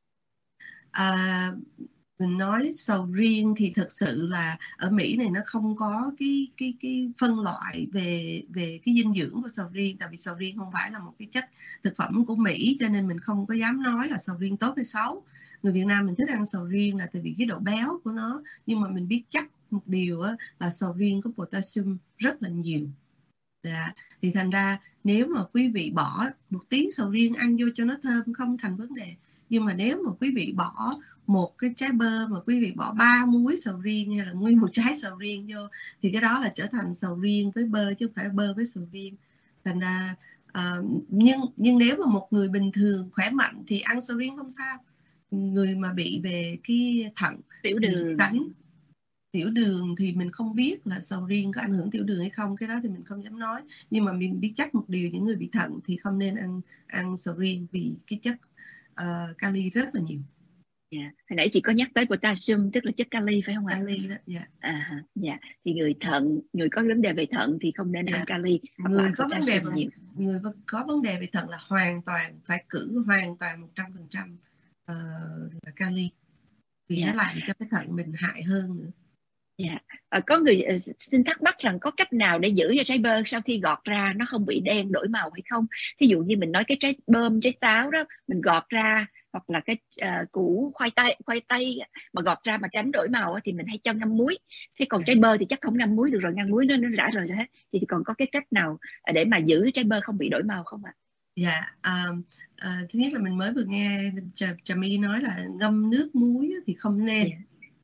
À, mình nói sầu riêng thì thực sự là ở Mỹ này nó không có cái cái cái phân loại về về cái dinh dưỡng của sầu riêng, tại vì sầu riêng không phải là một cái chất thực phẩm của Mỹ, cho nên mình không có dám nói là sầu riêng tốt hay xấu. Người Việt Nam mình thích ăn sầu riêng là tại vì cái độ béo của nó, nhưng mà mình biết chắc một điều á, là sầu riêng có potassium rất là nhiều. Dạ. Thì thành ra nếu mà quý vị bỏ một tí sầu riêng ăn vô cho nó thơm không thành vấn đề, nhưng mà nếu mà quý vị bỏ một cái trái bơ mà quý vị bỏ ba múi sầu riêng hay là nguyên một trái sầu riêng vô, thì cái đó là trở thành sầu riêng với bơ chứ không phải bơ với sầu riêng. Thành ra uh, nhưng nhưng nếu mà một người bình thường khỏe mạnh thì ăn sầu riêng không sao. Người mà bị về cái thận, tiểu đường, tránh tiểu đường thì mình không biết là sầu riêng có ảnh hưởng tiểu đường hay không, cái đó thì mình không dám nói. Nhưng mà mình biết chắc một điều, những người bị thận thì không nên ăn ăn sầu riêng vì cái chất uh, kali rất là nhiều. Dạ. Hồi nãy chị có nhắc tới potassium tức là chất kali phải không ạ? Kali đó, dạ. À, dạ. Thì người thận, người có vấn đề về thận thì không nên dạ. ăn kali. Người có vấn đề về, nhiều. người có vấn đề về thận là hoàn toàn phải cử hoàn toàn một trăm phần trăm uh, kali, vì dạ. nó làm cho cái thận mình hại hơn nữa. Dạ. À, có người uh, xin thắc mắc rằng có cách nào để giữ cho trái bơ sau khi gọt ra nó không bị đen đổi màu hay không? Thí dụ như mình nói cái trái bơm, trái táo đó, mình gọt ra, hoặc là cái uh, củ khoai tây khoai tây mà gọt ra mà tránh đổi màu thì mình hay cho ngâm muối. Thế còn trái bơ thì chắc không ngâm muối được rồi, ngâm muối nó nó rã rời rồi hết. Thì còn có cái cách nào để mà giữ trái bơ không bị đổi màu không ạ? Dạ, um, uh, thứ nhất là mình mới vừa nghe Trà My nói là ngâm nước muối thì không nên. Yeah.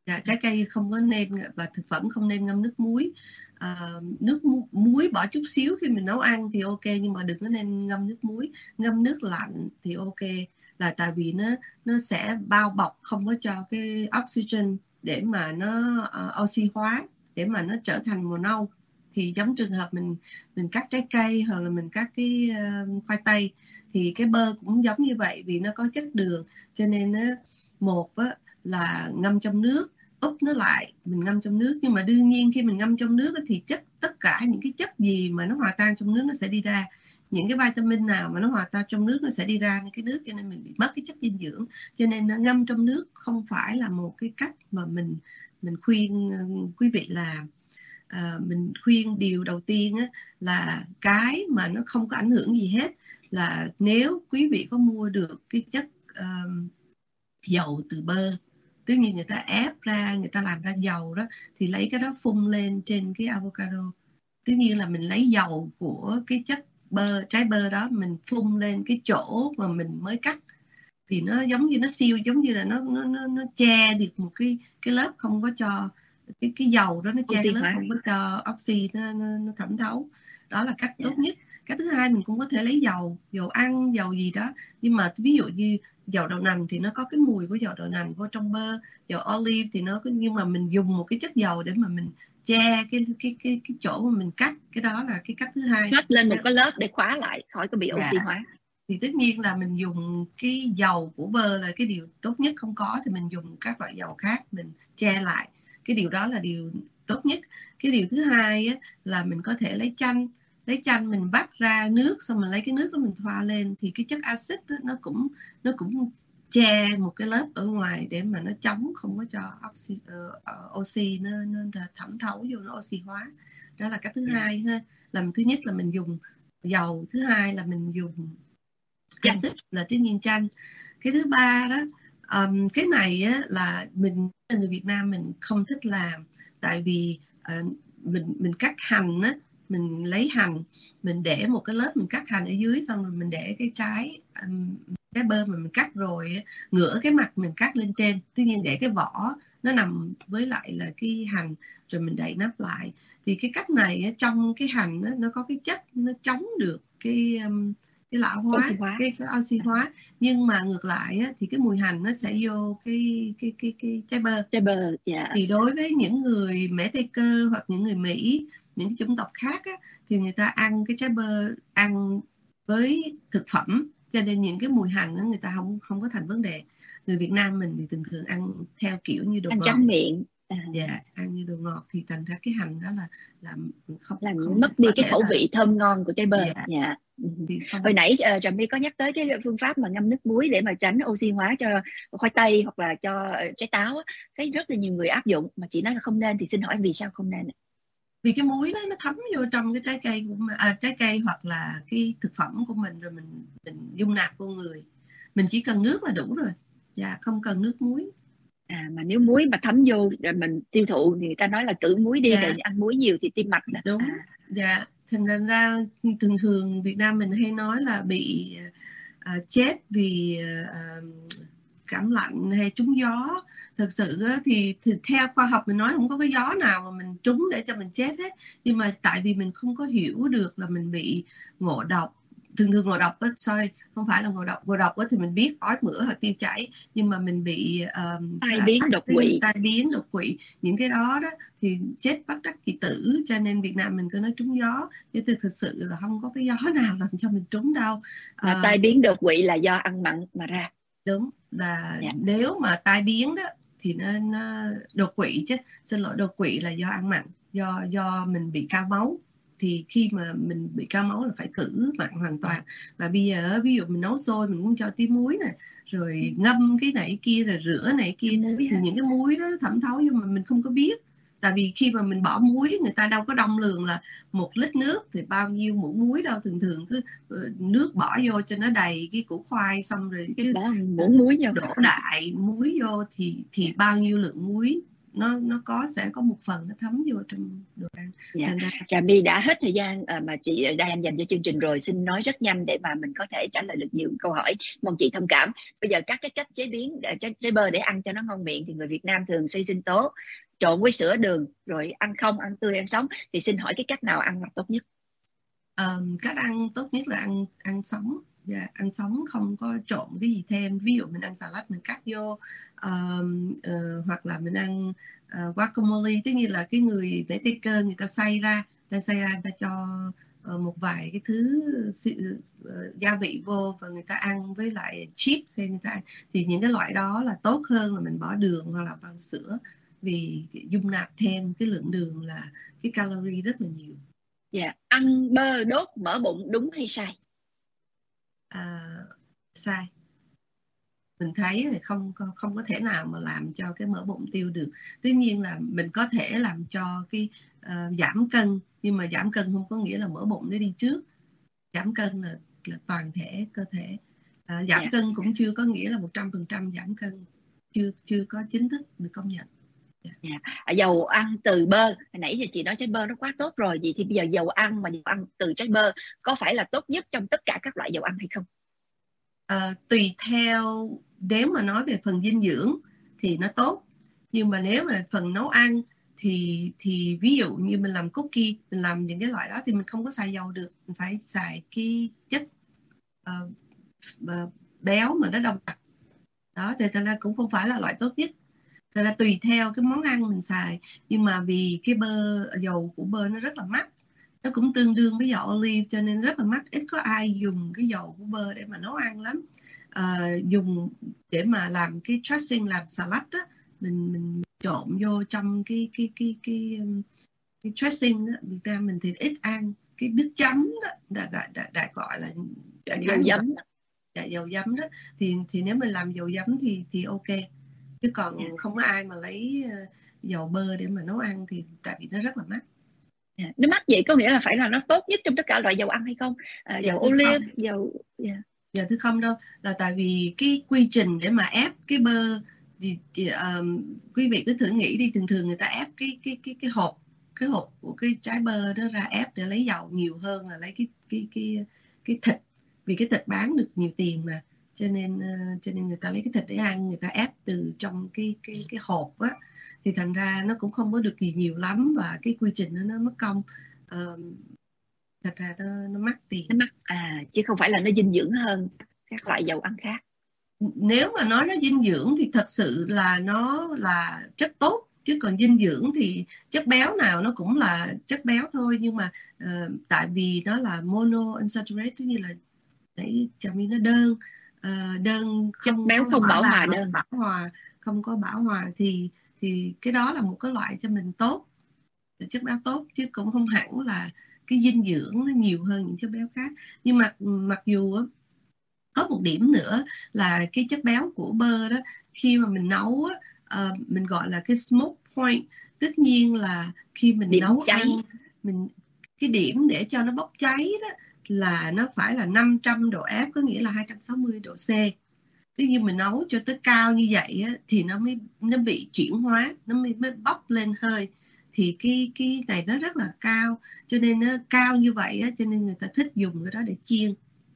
Dạ, trái cây không có nên và thực phẩm không nên ngâm nước muối. À, nước muối bỏ chút xíu khi mình nấu ăn thì ok, nhưng mà đừng có nên ngâm nước muối. Ngâm nước lạnh thì ok, là tại vì nó nó sẽ bao bọc, không có cho cái oxygen để mà nó uh, oxy hóa, để mà nó trở thành màu nâu. Thì giống trường hợp mình mình cắt trái cây hoặc là mình cắt cái uh, khoai tây, thì cái bơ cũng giống như vậy, vì nó có chất đường, cho nên uh, một uh, là ngâm trong nước, úp nó lại, mình ngâm trong nước. Nhưng mà đương nhiên khi mình ngâm trong nước thì chất tất cả những cái chất gì mà nó hòa tan trong nước nó sẽ đi ra, những cái vitamin nào mà nó hòa tan trong nước nó sẽ đi ra cái nước, cho nên mình bị mất cái chất dinh dưỡng. Cho nên ngâm trong nước không phải là một cái cách mà mình mình khuyên quý vị làm. À, mình khuyên điều đầu tiên á, là cái mà nó không có ảnh hưởng gì hết là nếu quý vị có mua được cái chất uh, dầu từ bơ, tất nhiên người ta ép ra, người ta làm ra dầu đó, thì lấy cái đó phun lên trên cái avocado. Tất nhiên là mình lấy dầu của cái chất bơ, trái bơ đó, mình phun lên cái chỗ mà mình mới cắt, thì nó giống như nó siêu, giống như là nó nó nó, nó che được một cái cái lớp, không có cho cái cái dầu đó nó che cái lớp, không có cho oxy nó, nó, nó thẩm thấu. Đó là cách tốt nhất. Cái thứ hai, mình cũng có thể lấy dầu, dầu ăn, dầu gì đó, nhưng mà ví dụ như dầu đậu nành thì nó có cái mùi của dầu đậu nành vô trong bơ, dầu olive thì nó có, nhưng mà mình dùng một cái chất dầu để mà mình che cái cái cái cái chỗ mà mình cắt, cái đó là cái cách thứ hai. Cắt lên một cái lớp để khóa lại khỏi có bị dạ. oxy hóa. Thì tất nhiên là mình dùng cái dầu của bơ là cái điều tốt nhất, không có thì mình dùng các loại dầu khác mình che lại, cái điều đó là điều tốt nhất. Cái điều thứ hai á, là mình có thể lấy chanh, lấy chanh mình vắt ra nước, xong mình lấy cái nước đó mình thoa lên, thì cái chất axit đó, nó cũng nó cũng che một cái lớp ở ngoài để mà nó chống, không có cho oxy, uh, oxy nó, nó thẩm thấu vô, nó oxy hóa. Đó là cách thứ yeah. hai ha. Làm thứ nhất là mình dùng dầu, thứ hai là mình dùng axit là tất nhiên chanh. Cái thứ ba đó, um, cái này á, là mình người Việt Nam mình không thích làm, tại vì uh, mình mình cắt hành á, mình lấy hành, mình để một cái lớp, mình cắt hành ở dưới, xong rồi mình để cái trái um, cái bơ mà mình cắt rồi, ngửa cái mặt mình cắt lên trên, tuy nhiên để cái vỏ nó nằm với lại là cái hành, rồi mình đậy nắp lại. Thì cái cách này trong cái hành đó, nó có cái chất nó chống được cái um, cái lão hóa, oxy hóa. Cái, cái oxy hóa, nhưng mà ngược lại á, thì cái mùi hành nó sẽ vô cái cái cái cái trái bơ. Trái bơ, dạ. Thì đối với những người Mễ Tây Cơ hoặc những người Mỹ, những chủng tộc khác á, thì người ta ăn cái trái bơ ăn với thực phẩm, cho nên những cái mùi hành đó người ta không không có thành vấn đề. Người Việt Nam mình thì thường thường ăn theo kiểu như đồ ăn ngọt, tráng miệng. À. Dạ, ăn như đồ ngọt thì thành ra cái hành đó là làm không làm không mất đi cái khẩu là... vị thơm ngon của trái bơ. Dạ. Dạ. Không... Hồi nãy uh, Trà My có nhắc tới cái phương pháp mà ngâm nước muối để mà tránh oxy hóa cho khoai tây hoặc là cho trái táo, thấy rất là nhiều người áp dụng, mà chị nói là không nên, thì xin hỏi vì sao không nên? Vì cái muối đó nó thấm vô trong cái trái cây của mình, à, trái cây hoặc là cái thực phẩm của mình, rồi mình mình dung nạp vô người. Mình chỉ cần nước là đủ rồi, dạ, không cần nước muối. À, mà nếu muối mà thấm vô rồi mình tiêu thụ thì người ta nói là cử muối đi, dạ. Rồi ăn muối nhiều thì tim mạch đó. Đúng, à. Dạ, thành ra thường thường Việt Nam mình hay nói là bị uh, chết vì uh, cảm lạnh hay trúng gió. Thực sự thì, thì theo khoa học mình nói không có cái gió nào mà mình trúng để cho mình chết hết, nhưng mà tại vì mình không có hiểu được là mình bị ngộ độc. Thường thường ngộ độc, sorry, không phải là ngộ độc. Ngộ độc thì mình biết ói mửa hoặc tiêu chảy, nhưng mà mình bị um, tai biến đột quỵ, tai biến đột quỵ, những cái đó đó thì chết bất đắc kỳ tử. Cho nên Việt Nam mình cứ nói trúng gió, chứ thực sự là không có cái gió nào làm cho mình trúng đâu. Mà uh, tai biến đột quỵ là do ăn mặn mà ra. Đúng, là yeah. Nếu mà tai biến đó thì nó, nó đột quỵ chứ, xin lỗi, đột quỵ là do ăn mặn, do do mình bị cao máu. Thì khi mà mình bị cao máu là phải cử mặn hoàn toàn. Và bây giờ ví dụ mình nấu xôi mình cũng cho tí muối nè, rồi ngâm cái này kia, rồi rửa này kia, thì những cái muối đó thẩm thấu nhưng mà mình không có biết. Tại vì khi mà mình bỏ muối, người ta đâu có đong lường là một lít nước thì bao nhiêu muỗng muối đâu. Thường thường cứ nước bỏ vô cho nó đầy cái củ khoai, xong rồi cứ bỏ muỗng muối vô, đổ đại muối vô thì thì bao nhiêu lượng muối nó nó có sẽ có một phần nó thấm vô trong đồ ăn. Dạ. Nên là Trà My đã hết thời gian à, mà chị đang dành cho chương trình rồi. Xin nói rất nhanh để mà mình có thể trả lời được nhiều câu hỏi. Mong chị thông cảm. Bây giờ các cái cách chế biến à, trái, trái bơ để ăn cho nó ngon miệng thì người Việt Nam thường xây sinh tố, trộn với sữa đường, rồi ăn không, ăn tươi, ăn sống. Thì xin hỏi cái cách nào ăn là tốt nhất? um, cách ăn tốt nhất là ăn ăn sống. Yeah, ăn sống không có trộn cái gì thêm. Ví dụ mình ăn salad mình cắt vô, um, uh, hoặc là mình ăn uh, guacamole, tức như là cái người vẽ tay cơ người ta xay ra, ta xay ra người ta cho uh, một vài cái thứ uh, gia vị vô và người ta ăn với lại chips hay người ta ăn. Thì những cái loại đó là tốt hơn là mình bỏ đường hoặc là vào sữa, vì dung nạp thêm cái lượng đường là cái calorie rất là nhiều. Dạ. Ăn bơ đốt mỡ bụng đúng hay sai? À, sai. Mình thấy thì không không có thể nào mà làm cho cái mỡ bụng tiêu được. Tuy nhiên là mình có thể làm cho cái uh, giảm cân, nhưng mà giảm cân không có nghĩa là mỡ bụng nó đi trước. Giảm cân là, là toàn thể cơ thể. Uh, giảm Dạ. cân cũng chưa có nghĩa là một trăm phần trăm giảm cân, chưa chưa có chính thức được công nhận. Dạ. À, dầu ăn từ bơ, hồi nãy thì chị nói trái bơ nó quá tốt rồi, vậy thì bây giờ dầu ăn mà dầu ăn từ trái bơ có phải là tốt nhất trong tất cả các loại dầu ăn hay không? À, tùy theo, nếu mà nói về phần dinh dưỡng thì nó tốt, nhưng mà nếu mà phần nấu ăn thì thì ví dụ như mình làm cookie, mình làm những cái loại đó thì mình không có xài dầu được, mình phải xài cái chất uh, uh, béo mà nó đông đặc đó, thì thật ra cũng không phải là loại tốt nhất. Thật ra tùy theo cái món ăn mình xài, nhưng mà vì cái bơ, dầu của bơ nó rất là mắc, nó cũng tương đương với dầu olive cho nên rất là mắc, ít có ai dùng cái dầu của bơ để mà nấu ăn lắm. À, dùng để mà làm cái dressing, làm salad á, mình mình trộn vô trong cái cái cái cái cái, cái dressing á, Việt Nam mình thì ít ăn cái nước chấm đó, đã, đã, đã, đã gọi là đại Dầu giấm. dạ, dầu giấm đó, thì thì nếu mình làm dầu giấm thì thì ok, chứ còn Yeah. không có ai mà lấy dầu bơ để mà nấu ăn thì tại vì nó rất là mắc. Yeah. Nó mắc vậy có nghĩa là phải là nó tốt nhất trong tất cả loại dầu ăn hay không? À, Dạ, dầu thưa olive, không. dầu yeah. Dạ thưa không đâu, là tại vì cái quy trình để mà ép cái bơ thì, thì um, quý vị cứ thử nghĩ đi, thường thường người ta ép cái cái cái cái hộp cái hộp của cái trái bơ đó ra ép để lấy dầu nhiều hơn là lấy cái cái cái cái thịt, vì cái thịt bán được nhiều tiền mà, cho nên uh, cho nên người ta lấy cái thịt để ăn, người ta ép từ trong cái cái cái hộp á, thì thành ra nó cũng không có được gì nhiều lắm, và cái quy trình nó nó mất công, uh, thật ra nó nó mắc tiền. Nó mắc à, chứ không phải là nó dinh dưỡng hơn các loại dầu ăn khác. Nếu mà nói nó dinh dưỡng thì thật sự là nó là chất tốt, chứ còn dinh dưỡng thì chất béo nào nó cũng là chất béo thôi, nhưng mà uh, tại vì nó là mono unsaturated, tức như là đấy Trà My nó đơn uh, đơn Chất không béo có không hỏa bảo hòa bào, đơn. bảo hòa không có bảo hòa, thì thì cái đó là một cái loại cho mình tốt, chất béo tốt, chứ cũng không hẳn là cái dinh dưỡng nó nhiều hơn những chất béo khác. Nhưng mà mặc dù có một điểm nữa là cái chất béo của bơ đó, khi mà mình nấu á, uh, mình gọi là cái smoke point, tất nhiên là khi mình Điểm nấu cháy. ăn, mình cái điểm để cho nó bốc cháy đó là nó phải là năm trăm độ F, có nghĩa là hai trăm sáu mươi độ C. Tuy nhiên mình nấu cho tới cao như vậy á, thì nó mới nó bị chuyển hóa, nó mới, mới bốc lên hơi, thì cái cái này nó rất là cao, cho nên nó cao như vậy á, cho nên người ta thích dùng cái đó để chiên,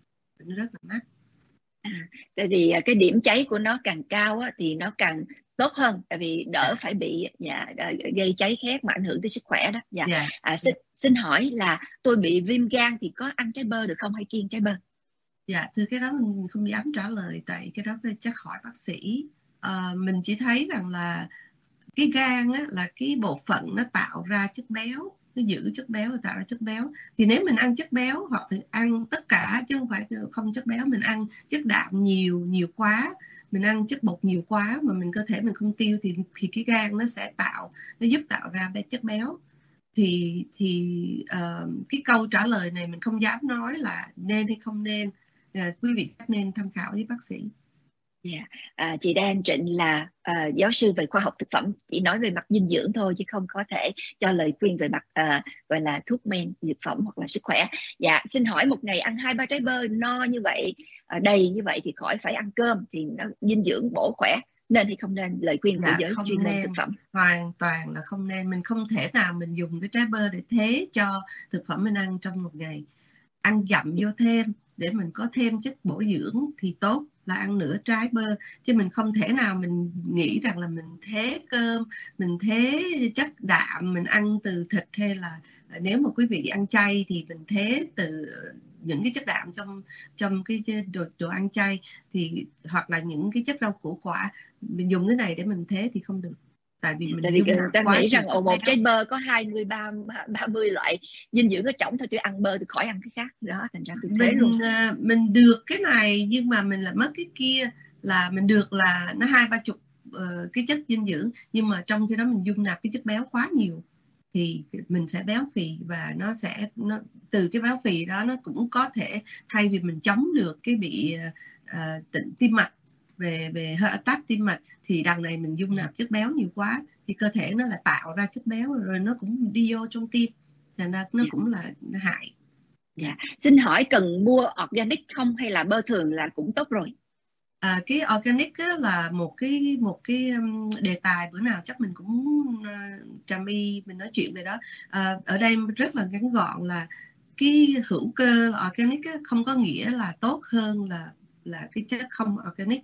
nó rất là mắc. À, tại vì cái điểm cháy của nó càng cao á, thì nó càng tốt hơn, tại vì đỡ phải bị dạ, gây cháy khét mà ảnh hưởng tới sức khỏe đó. Dạ. Yeah. À, xin, xin hỏi là tôi bị viêm gan thì có ăn trái bơ được không hay kiêng trái bơ? Dạ, thưa cái đó mình không dám trả lời, tại cái đó phải chắc hỏi bác sĩ. À, mình chỉ thấy rằng là cái gan á, là cái bộ phận nó tạo ra chất béo, nó giữ chất béo, nó tạo ra chất béo. Thì nếu mình ăn chất béo hoặc là ăn tất cả chứ không phải không chất béo, mình ăn chất đạm nhiều nhiều quá, mình ăn chất bột nhiều quá mà mình cơ thể mình không tiêu, thì thì cái gan nó sẽ tạo, nó giúp tạo ra chất béo. Thì thì uh, cái câu trả lời này mình không dám nói là nên hay không nên. À, quý vị nên tham khảo với bác sĩ. Yeah. À, chị Đan Trịnh là uh, giáo sư về khoa học thực phẩm, chỉ nói về mặt dinh dưỡng thôi chứ không có thể cho lời khuyên về mặt uh, gọi là thuốc men, dược phẩm hoặc là sức khỏe. Dạ, xin hỏi một ngày ăn hai ba trái bơ no như vậy, uh, đầy như vậy thì khỏi phải ăn cơm, thì nó dinh dưỡng bổ khỏe, nên hay không nên, lời khuyên của Dạ, giới không chuyên môn nên, thực phẩm? hoàn toàn là không nên. Mình không thể nào mình dùng cái trái bơ để thế cho thực phẩm mình ăn trong một ngày. Ăn dặm vô thêm để mình có thêm chất bổ dưỡng thì tốt là ăn nửa trái bơ, chứ mình không thể nào mình nghĩ rằng là mình thế cơm, mình thế chất đạm mình ăn từ thịt, hay là nếu mà quý vị ăn chay thì mình thế từ những cái chất đạm trong trong cái đồ, đồ ăn chay, thì hoặc là những cái chất rau củ quả, mình dùng cái này để mình thế thì không được, tại vì mình Tại vì dung người nạp ta quá nghĩ nhiều rằng chất ồ, một béo. trái bơ có hai mươi ba ba mươi loại dinh dưỡng ở trong thôi, tôi ăn bơ tôi khỏi ăn cái khác đó, thành ra tôi thế Mình luôn. à, mình được cái này nhưng mà mình lại mất cái kia, là mình được là nó hai ba chục ờ, cái chất dinh dưỡng, nhưng mà trong khi đó mình dung nạp cái chất béo quá nhiều thì mình sẽ béo phì, và nó sẽ nó từ cái béo phì đó nó cũng có thể, thay vì mình chống được cái bị uh, tịnh tim mạch, về về heart attack tim mạch, thì đằng này mình dung nạp chất béo nhiều quá thì cơ thể nó là tạo ra chất béo rồi nó cũng đi vô trong tim, thành ra nó cũng là nó hại. Dạ. Xin hỏi cần mua organic không hay là bơ thường là cũng tốt rồi? À, cái organic á, là một cái một cái um, đề tài bữa nào chắc mình cũng uh, Trà My mình nói chuyện về đó. À, ở đây rất là ngắn gọn là cái hữu cơ organic á, không có nghĩa là tốt hơn là là cái chất không organic.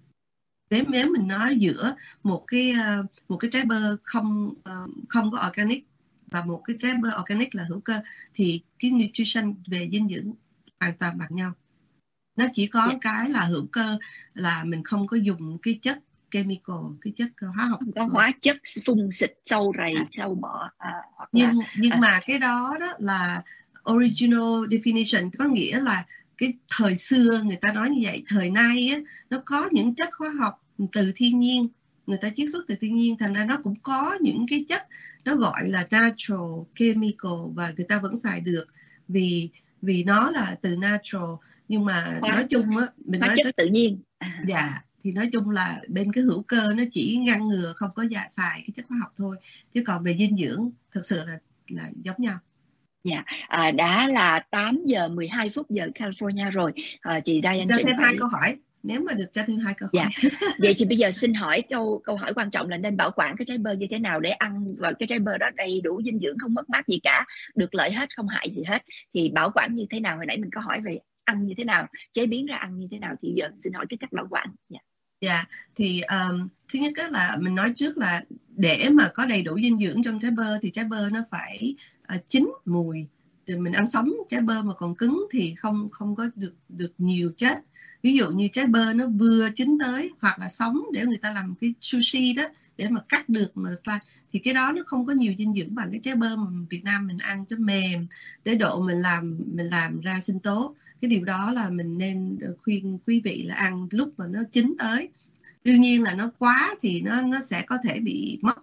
Nếu nếu mình nói giữa một cái uh, một cái trái bơ không uh, không có organic và một cái trái bơ organic là hữu cơ, thì cái nutrition về dinh dưỡng hoàn toàn bằng nhau. Nó chỉ có Dạ. cái là hữu cơ là mình không có dùng cái chất chemical, cái chất hóa học, Không có hóa chất phun xịt sâu rầy, à. sâu bọ à, hoặc nhưng là nhưng à. mà cái đó đó là original definition, có nghĩa là cái thời xưa người ta nói như vậy, thời nay á, nó có những chất hóa học từ thiên nhiên, người ta chiết xuất từ thiên nhiên, thành ra nó cũng có những cái chất nó gọi là natural chemical và người ta vẫn xài được vì vì nó là từ natural. Nhưng mà hóa, nói chung á, mình hóa nói chất rất, tự nhiên. À. dạ, thì nói chung là bên cái hữu cơ nó chỉ ngăn ngừa không có dạ xài cái chất hóa học thôi, chứ còn về dinh dưỡng thực sự là là giống nhau. Dạ, à, đã là tám giờ mười hai phút giờ California rồi. À, chị Diane Cho Trình thêm phải... hai câu hỏi, nếu mà được cho thêm hai câu hỏi. Dạ. Vậy thì bây giờ xin hỏi câu câu hỏi quan trọng là nên bảo quản cái trái bơ như thế nào để ăn vào cái trái bơ đó đầy đủ dinh dưỡng, không mất mát gì cả, được lợi hết, không hại gì hết. Thì bảo quản như thế nào? Hồi nãy mình có hỏi về ăn như thế nào, chế biến ra ăn như thế nào, thì giờ xin hỏi cái cách bảo quản. Dạ. Dạ, thì um, thứ nhất là mình nói trước là để mà có đầy đủ dinh dưỡng trong trái bơ thì trái bơ nó phải uh, chín mùi. Rồi mình ăn sống trái bơ mà còn cứng thì không không có được được nhiều chất. Ví dụ như trái bơ nó vừa chín tới, hoặc là sống để người ta làm cái sushi đó, để mà cắt được mà thì cái đó nó không có nhiều dinh dưỡng bằng cái trái bơ mà Việt Nam mình ăn cho mềm tới độ mình làm mình làm ra sinh tố. Cái điều đó là mình nên khuyên quý vị là ăn lúc mà nó chín tới. Đương nhiên là nó quá thì nó nó sẽ có thể bị mất.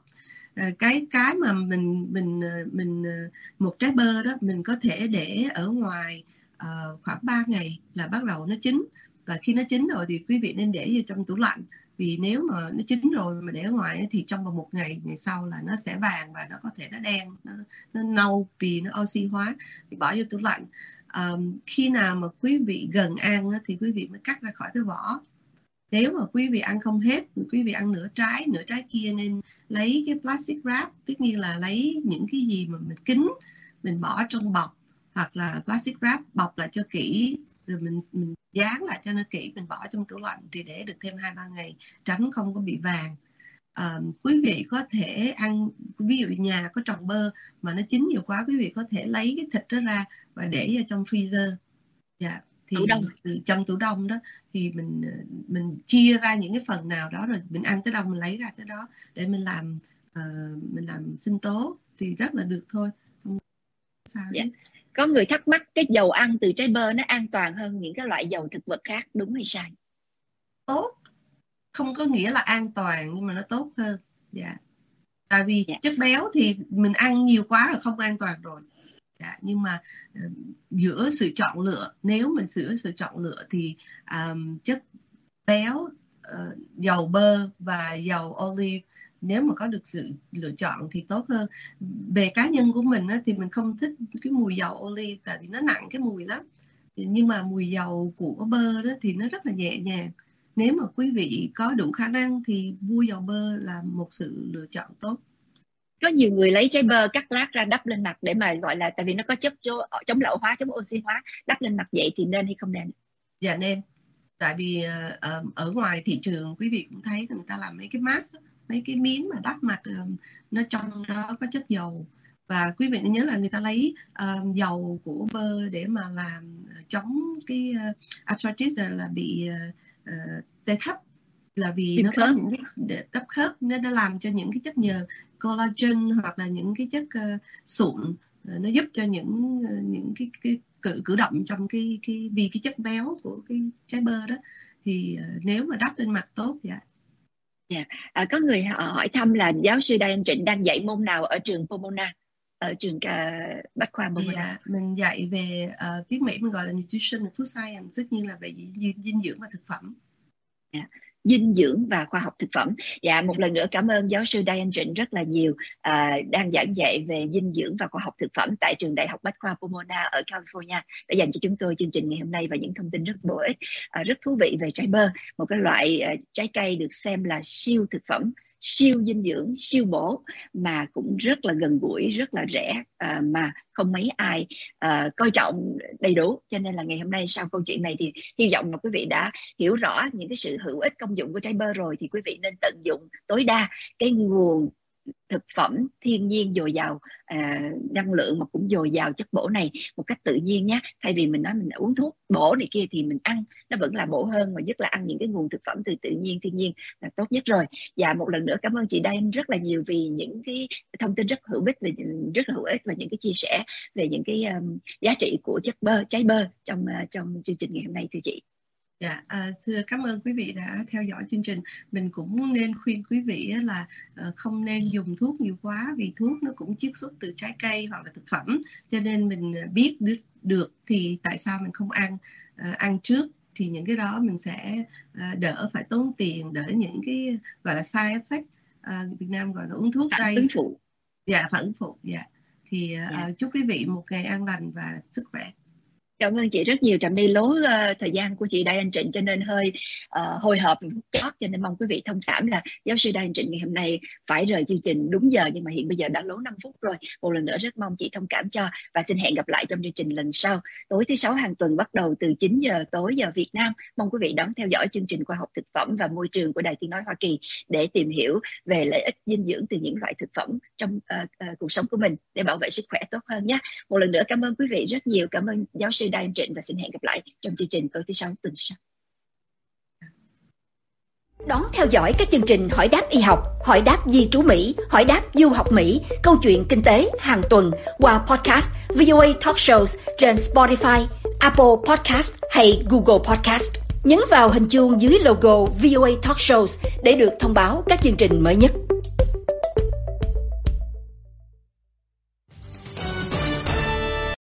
Cái cái mà mình mình mình một trái bơ đó mình có thể để ở ngoài uh, khoảng ba ngày là bắt đầu nó chín, và khi nó chín rồi thì quý vị nên để vào trong tủ lạnh, vì nếu mà nó chín rồi mà để ở ngoài thì trong vòng một ngày ngày sau là nó sẽ vàng và nó có thể nó đen, nó, nó nâu vì nó oxy hóa, thì bỏ vô tủ lạnh. Um, khi nào mà quý vị gần ăn thì quý vị mới cắt ra khỏi cái vỏ. Nếu mà quý vị ăn không hết, quý vị ăn nửa trái, nửa trái kia, nên lấy cái plastic wrap, tất nhiên là lấy những cái gì mà mình kín, mình bỏ trong bọc, hoặc là plastic wrap bọc lại cho kỹ, rồi mình mình dán lại cho nó kỹ, mình bỏ trong tủ lạnh thì để được thêm hai ba ngày, tránh không có bị vàng. À, quý vị có thể ăn, ví dụ nhà có trồng bơ mà nó chín nhiều quá, quý vị có thể lấy cái thịt đó ra và để vào trong freezer. Dạ. Thì Tủ đông. trong tủ đông đó thì mình mình chia ra những cái phần nào đó, rồi mình ăn tới đâu mình lấy ra tới đó để mình làm uh, mình làm sinh tố thì rất là được thôi. Không sao. Dạ. Có người thắc mắc cái dầu ăn từ trái bơ nó an toàn hơn những cái loại dầu thực vật khác, đúng hay sai? Tốt, không có nghĩa là an toàn, nhưng mà nó tốt hơn. Dạ. Tại vì dạ. chất béo thì mình ăn nhiều quá là không an toàn rồi. Dạ, nhưng mà uh, giữa sự chọn lựa, nếu mình giữa sự chọn lựa thì um, chất béo, uh, dầu bơ và dầu olive, nếu mà có được sự lựa chọn thì tốt hơn. Về cá nhân của mình á, thì mình không thích cái mùi dầu olive, tại vì nó nặng cái mùi lắm. Nhưng mà mùi dầu của bơ đó thì nó rất là nhẹ nhàng, nếu mà quý vị có đủ khả năng thì mua dầu bơ là một sự lựa chọn tốt. Có nhiều người lấy trái bơ cắt lát ra đắp lên mặt để mà gọi là, tại vì nó có chất chống lão hóa, chống oxy hóa, đắp lên mặt vậy thì nên hay không nên? Dạ nên. Tại vì uh, ở ngoài thị trường quý vị cũng thấy người ta làm mấy cái mask, mấy cái miếng mà đắp mặt, uh, nó trong đó có chất dầu. Và quý vị nên nhớ là người ta lấy uh, dầu của bơ để mà làm uh, chống cái uh, arthritis là bị uh, uh, tê thấp, là vì Tim nó khớp. có những cái tấp khớp, nó đã làm cho những cái chất nhờ collagen hoặc là những cái chất uh, sụn, uh, nó giúp cho những uh, những cái, cái cử cử động trong cái cái vì cái chất béo của cái trái bơ đó, thì uh, nếu mà đắp lên mặt tốt. Dạ. Yeah. À, có người hỏi thăm là giáo sư Diane Trịnh đang dạy môn nào ở trường Pomona, ở trường uh, Bách khoa Pomona? Yeah, mình dạy về uh, tiếng Mỹ mình gọi là nutrition and food science, tất nhiên là về dinh, dinh dưỡng và thực phẩm. Yeah. Dinh dưỡng và khoa học thực phẩm. Dạ, một lần nữa cảm ơn giáo sư Diane Trịnh rất là nhiều, à, đang giảng dạy về dinh dưỡng và khoa học thực phẩm tại trường Đại học Bách khoa Pomona ở California, đã dành cho chúng tôi chương trình ngày hôm nay và những thông tin rất bổ ích, à, rất thú vị về trái bơ, một cái loại à, trái cây được xem là siêu thực phẩm, siêu dinh dưỡng, siêu bổ, mà cũng rất là gần gũi, rất là rẻ, à, mà không mấy ai à, coi trọng đầy đủ. Cho nên là ngày hôm nay sau câu chuyện này thì hy vọng là quý vị đã hiểu rõ những cái sự hữu ích, công dụng của trái bơ rồi, thì quý vị nên tận dụng tối đa cái nguồn thực phẩm thiên nhiên dồi dào à, năng lượng mà cũng dồi dào chất bổ này một cách tự nhiên nhé. Thay vì mình nói mình uống thuốc bổ này kia thì mình ăn nó vẫn là bổ hơn, mà nhất là ăn những cái nguồn thực phẩm từ tự nhiên thiên nhiên là tốt nhất rồi. Và một lần nữa cảm ơn chị Diane rất là nhiều vì những cái thông tin rất hữu ích, về rất là hữu ích và những cái chia sẻ về những cái um, giá trị của chất bơ, trái bơ trong uh, trong chương trình ngày hôm nay thưa chị. Dạ, à, thưa cảm ơn quý vị đã theo dõi chương trình. Mình cũng nên khuyên quý vị là uh, không nên dùng thuốc nhiều quá, vì thuốc nó cũng chiết xuất từ trái cây hoặc là thực phẩm, cho nên mình biết được, được thì tại sao mình không ăn, uh, ăn trước thì những cái đó mình sẽ uh, đỡ phải tốn tiền, đỡ những cái gọi là side effect, uh, Việt Nam gọi là uống thuốc phản ứng phụ. Dạ, phản ứng phụ. Dạ. Thì uh, dạ. chúc quý vị một ngày an lành và sức khỏe. Cảm ơn chị rất nhiều. Trà My lố uh, thời gian của chị Diane Trịnh cho nên hơi uh, hồi hộp một chót, cho nên mong quý vị thông cảm là giáo sư Diane Trịnh ngày hôm nay phải rời chương trình đúng giờ, nhưng mà hiện bây giờ đã lố năm phút rồi. Một lần nữa rất mong chị thông cảm cho, và xin hẹn gặp lại trong chương trình lần sau tối thứ sáu hàng tuần bắt đầu từ chín giờ tối giờ Việt Nam. Mong quý vị đón theo dõi chương trình khoa học thực phẩm và môi trường của Đài Tiếng nói Hoa Kỳ để tìm hiểu về lợi ích dinh dưỡng từ những loại thực phẩm trong uh, uh, cuộc sống của mình để bảo vệ sức khỏe tốt hơn nhé. Một lần nữa cảm ơn quý vị rất nhiều. Cảm ơn giáo sư Diane Trịnh và xin hẹn gặp lại trong chương trình tối thứ sáu tuần sau. Đón theo dõi các chương trình Hỏi đáp y học, Hỏi đáp di trú Mỹ, Hỏi đáp du học Mỹ, Câu chuyện kinh tế hàng tuần qua podcast vê o a Talk Shows trên Spotify, Apple Podcast hay Google Podcast. Nhấn vào hình chuông dưới logo vê o a Talk Shows để được thông báo các chương trình mới nhất.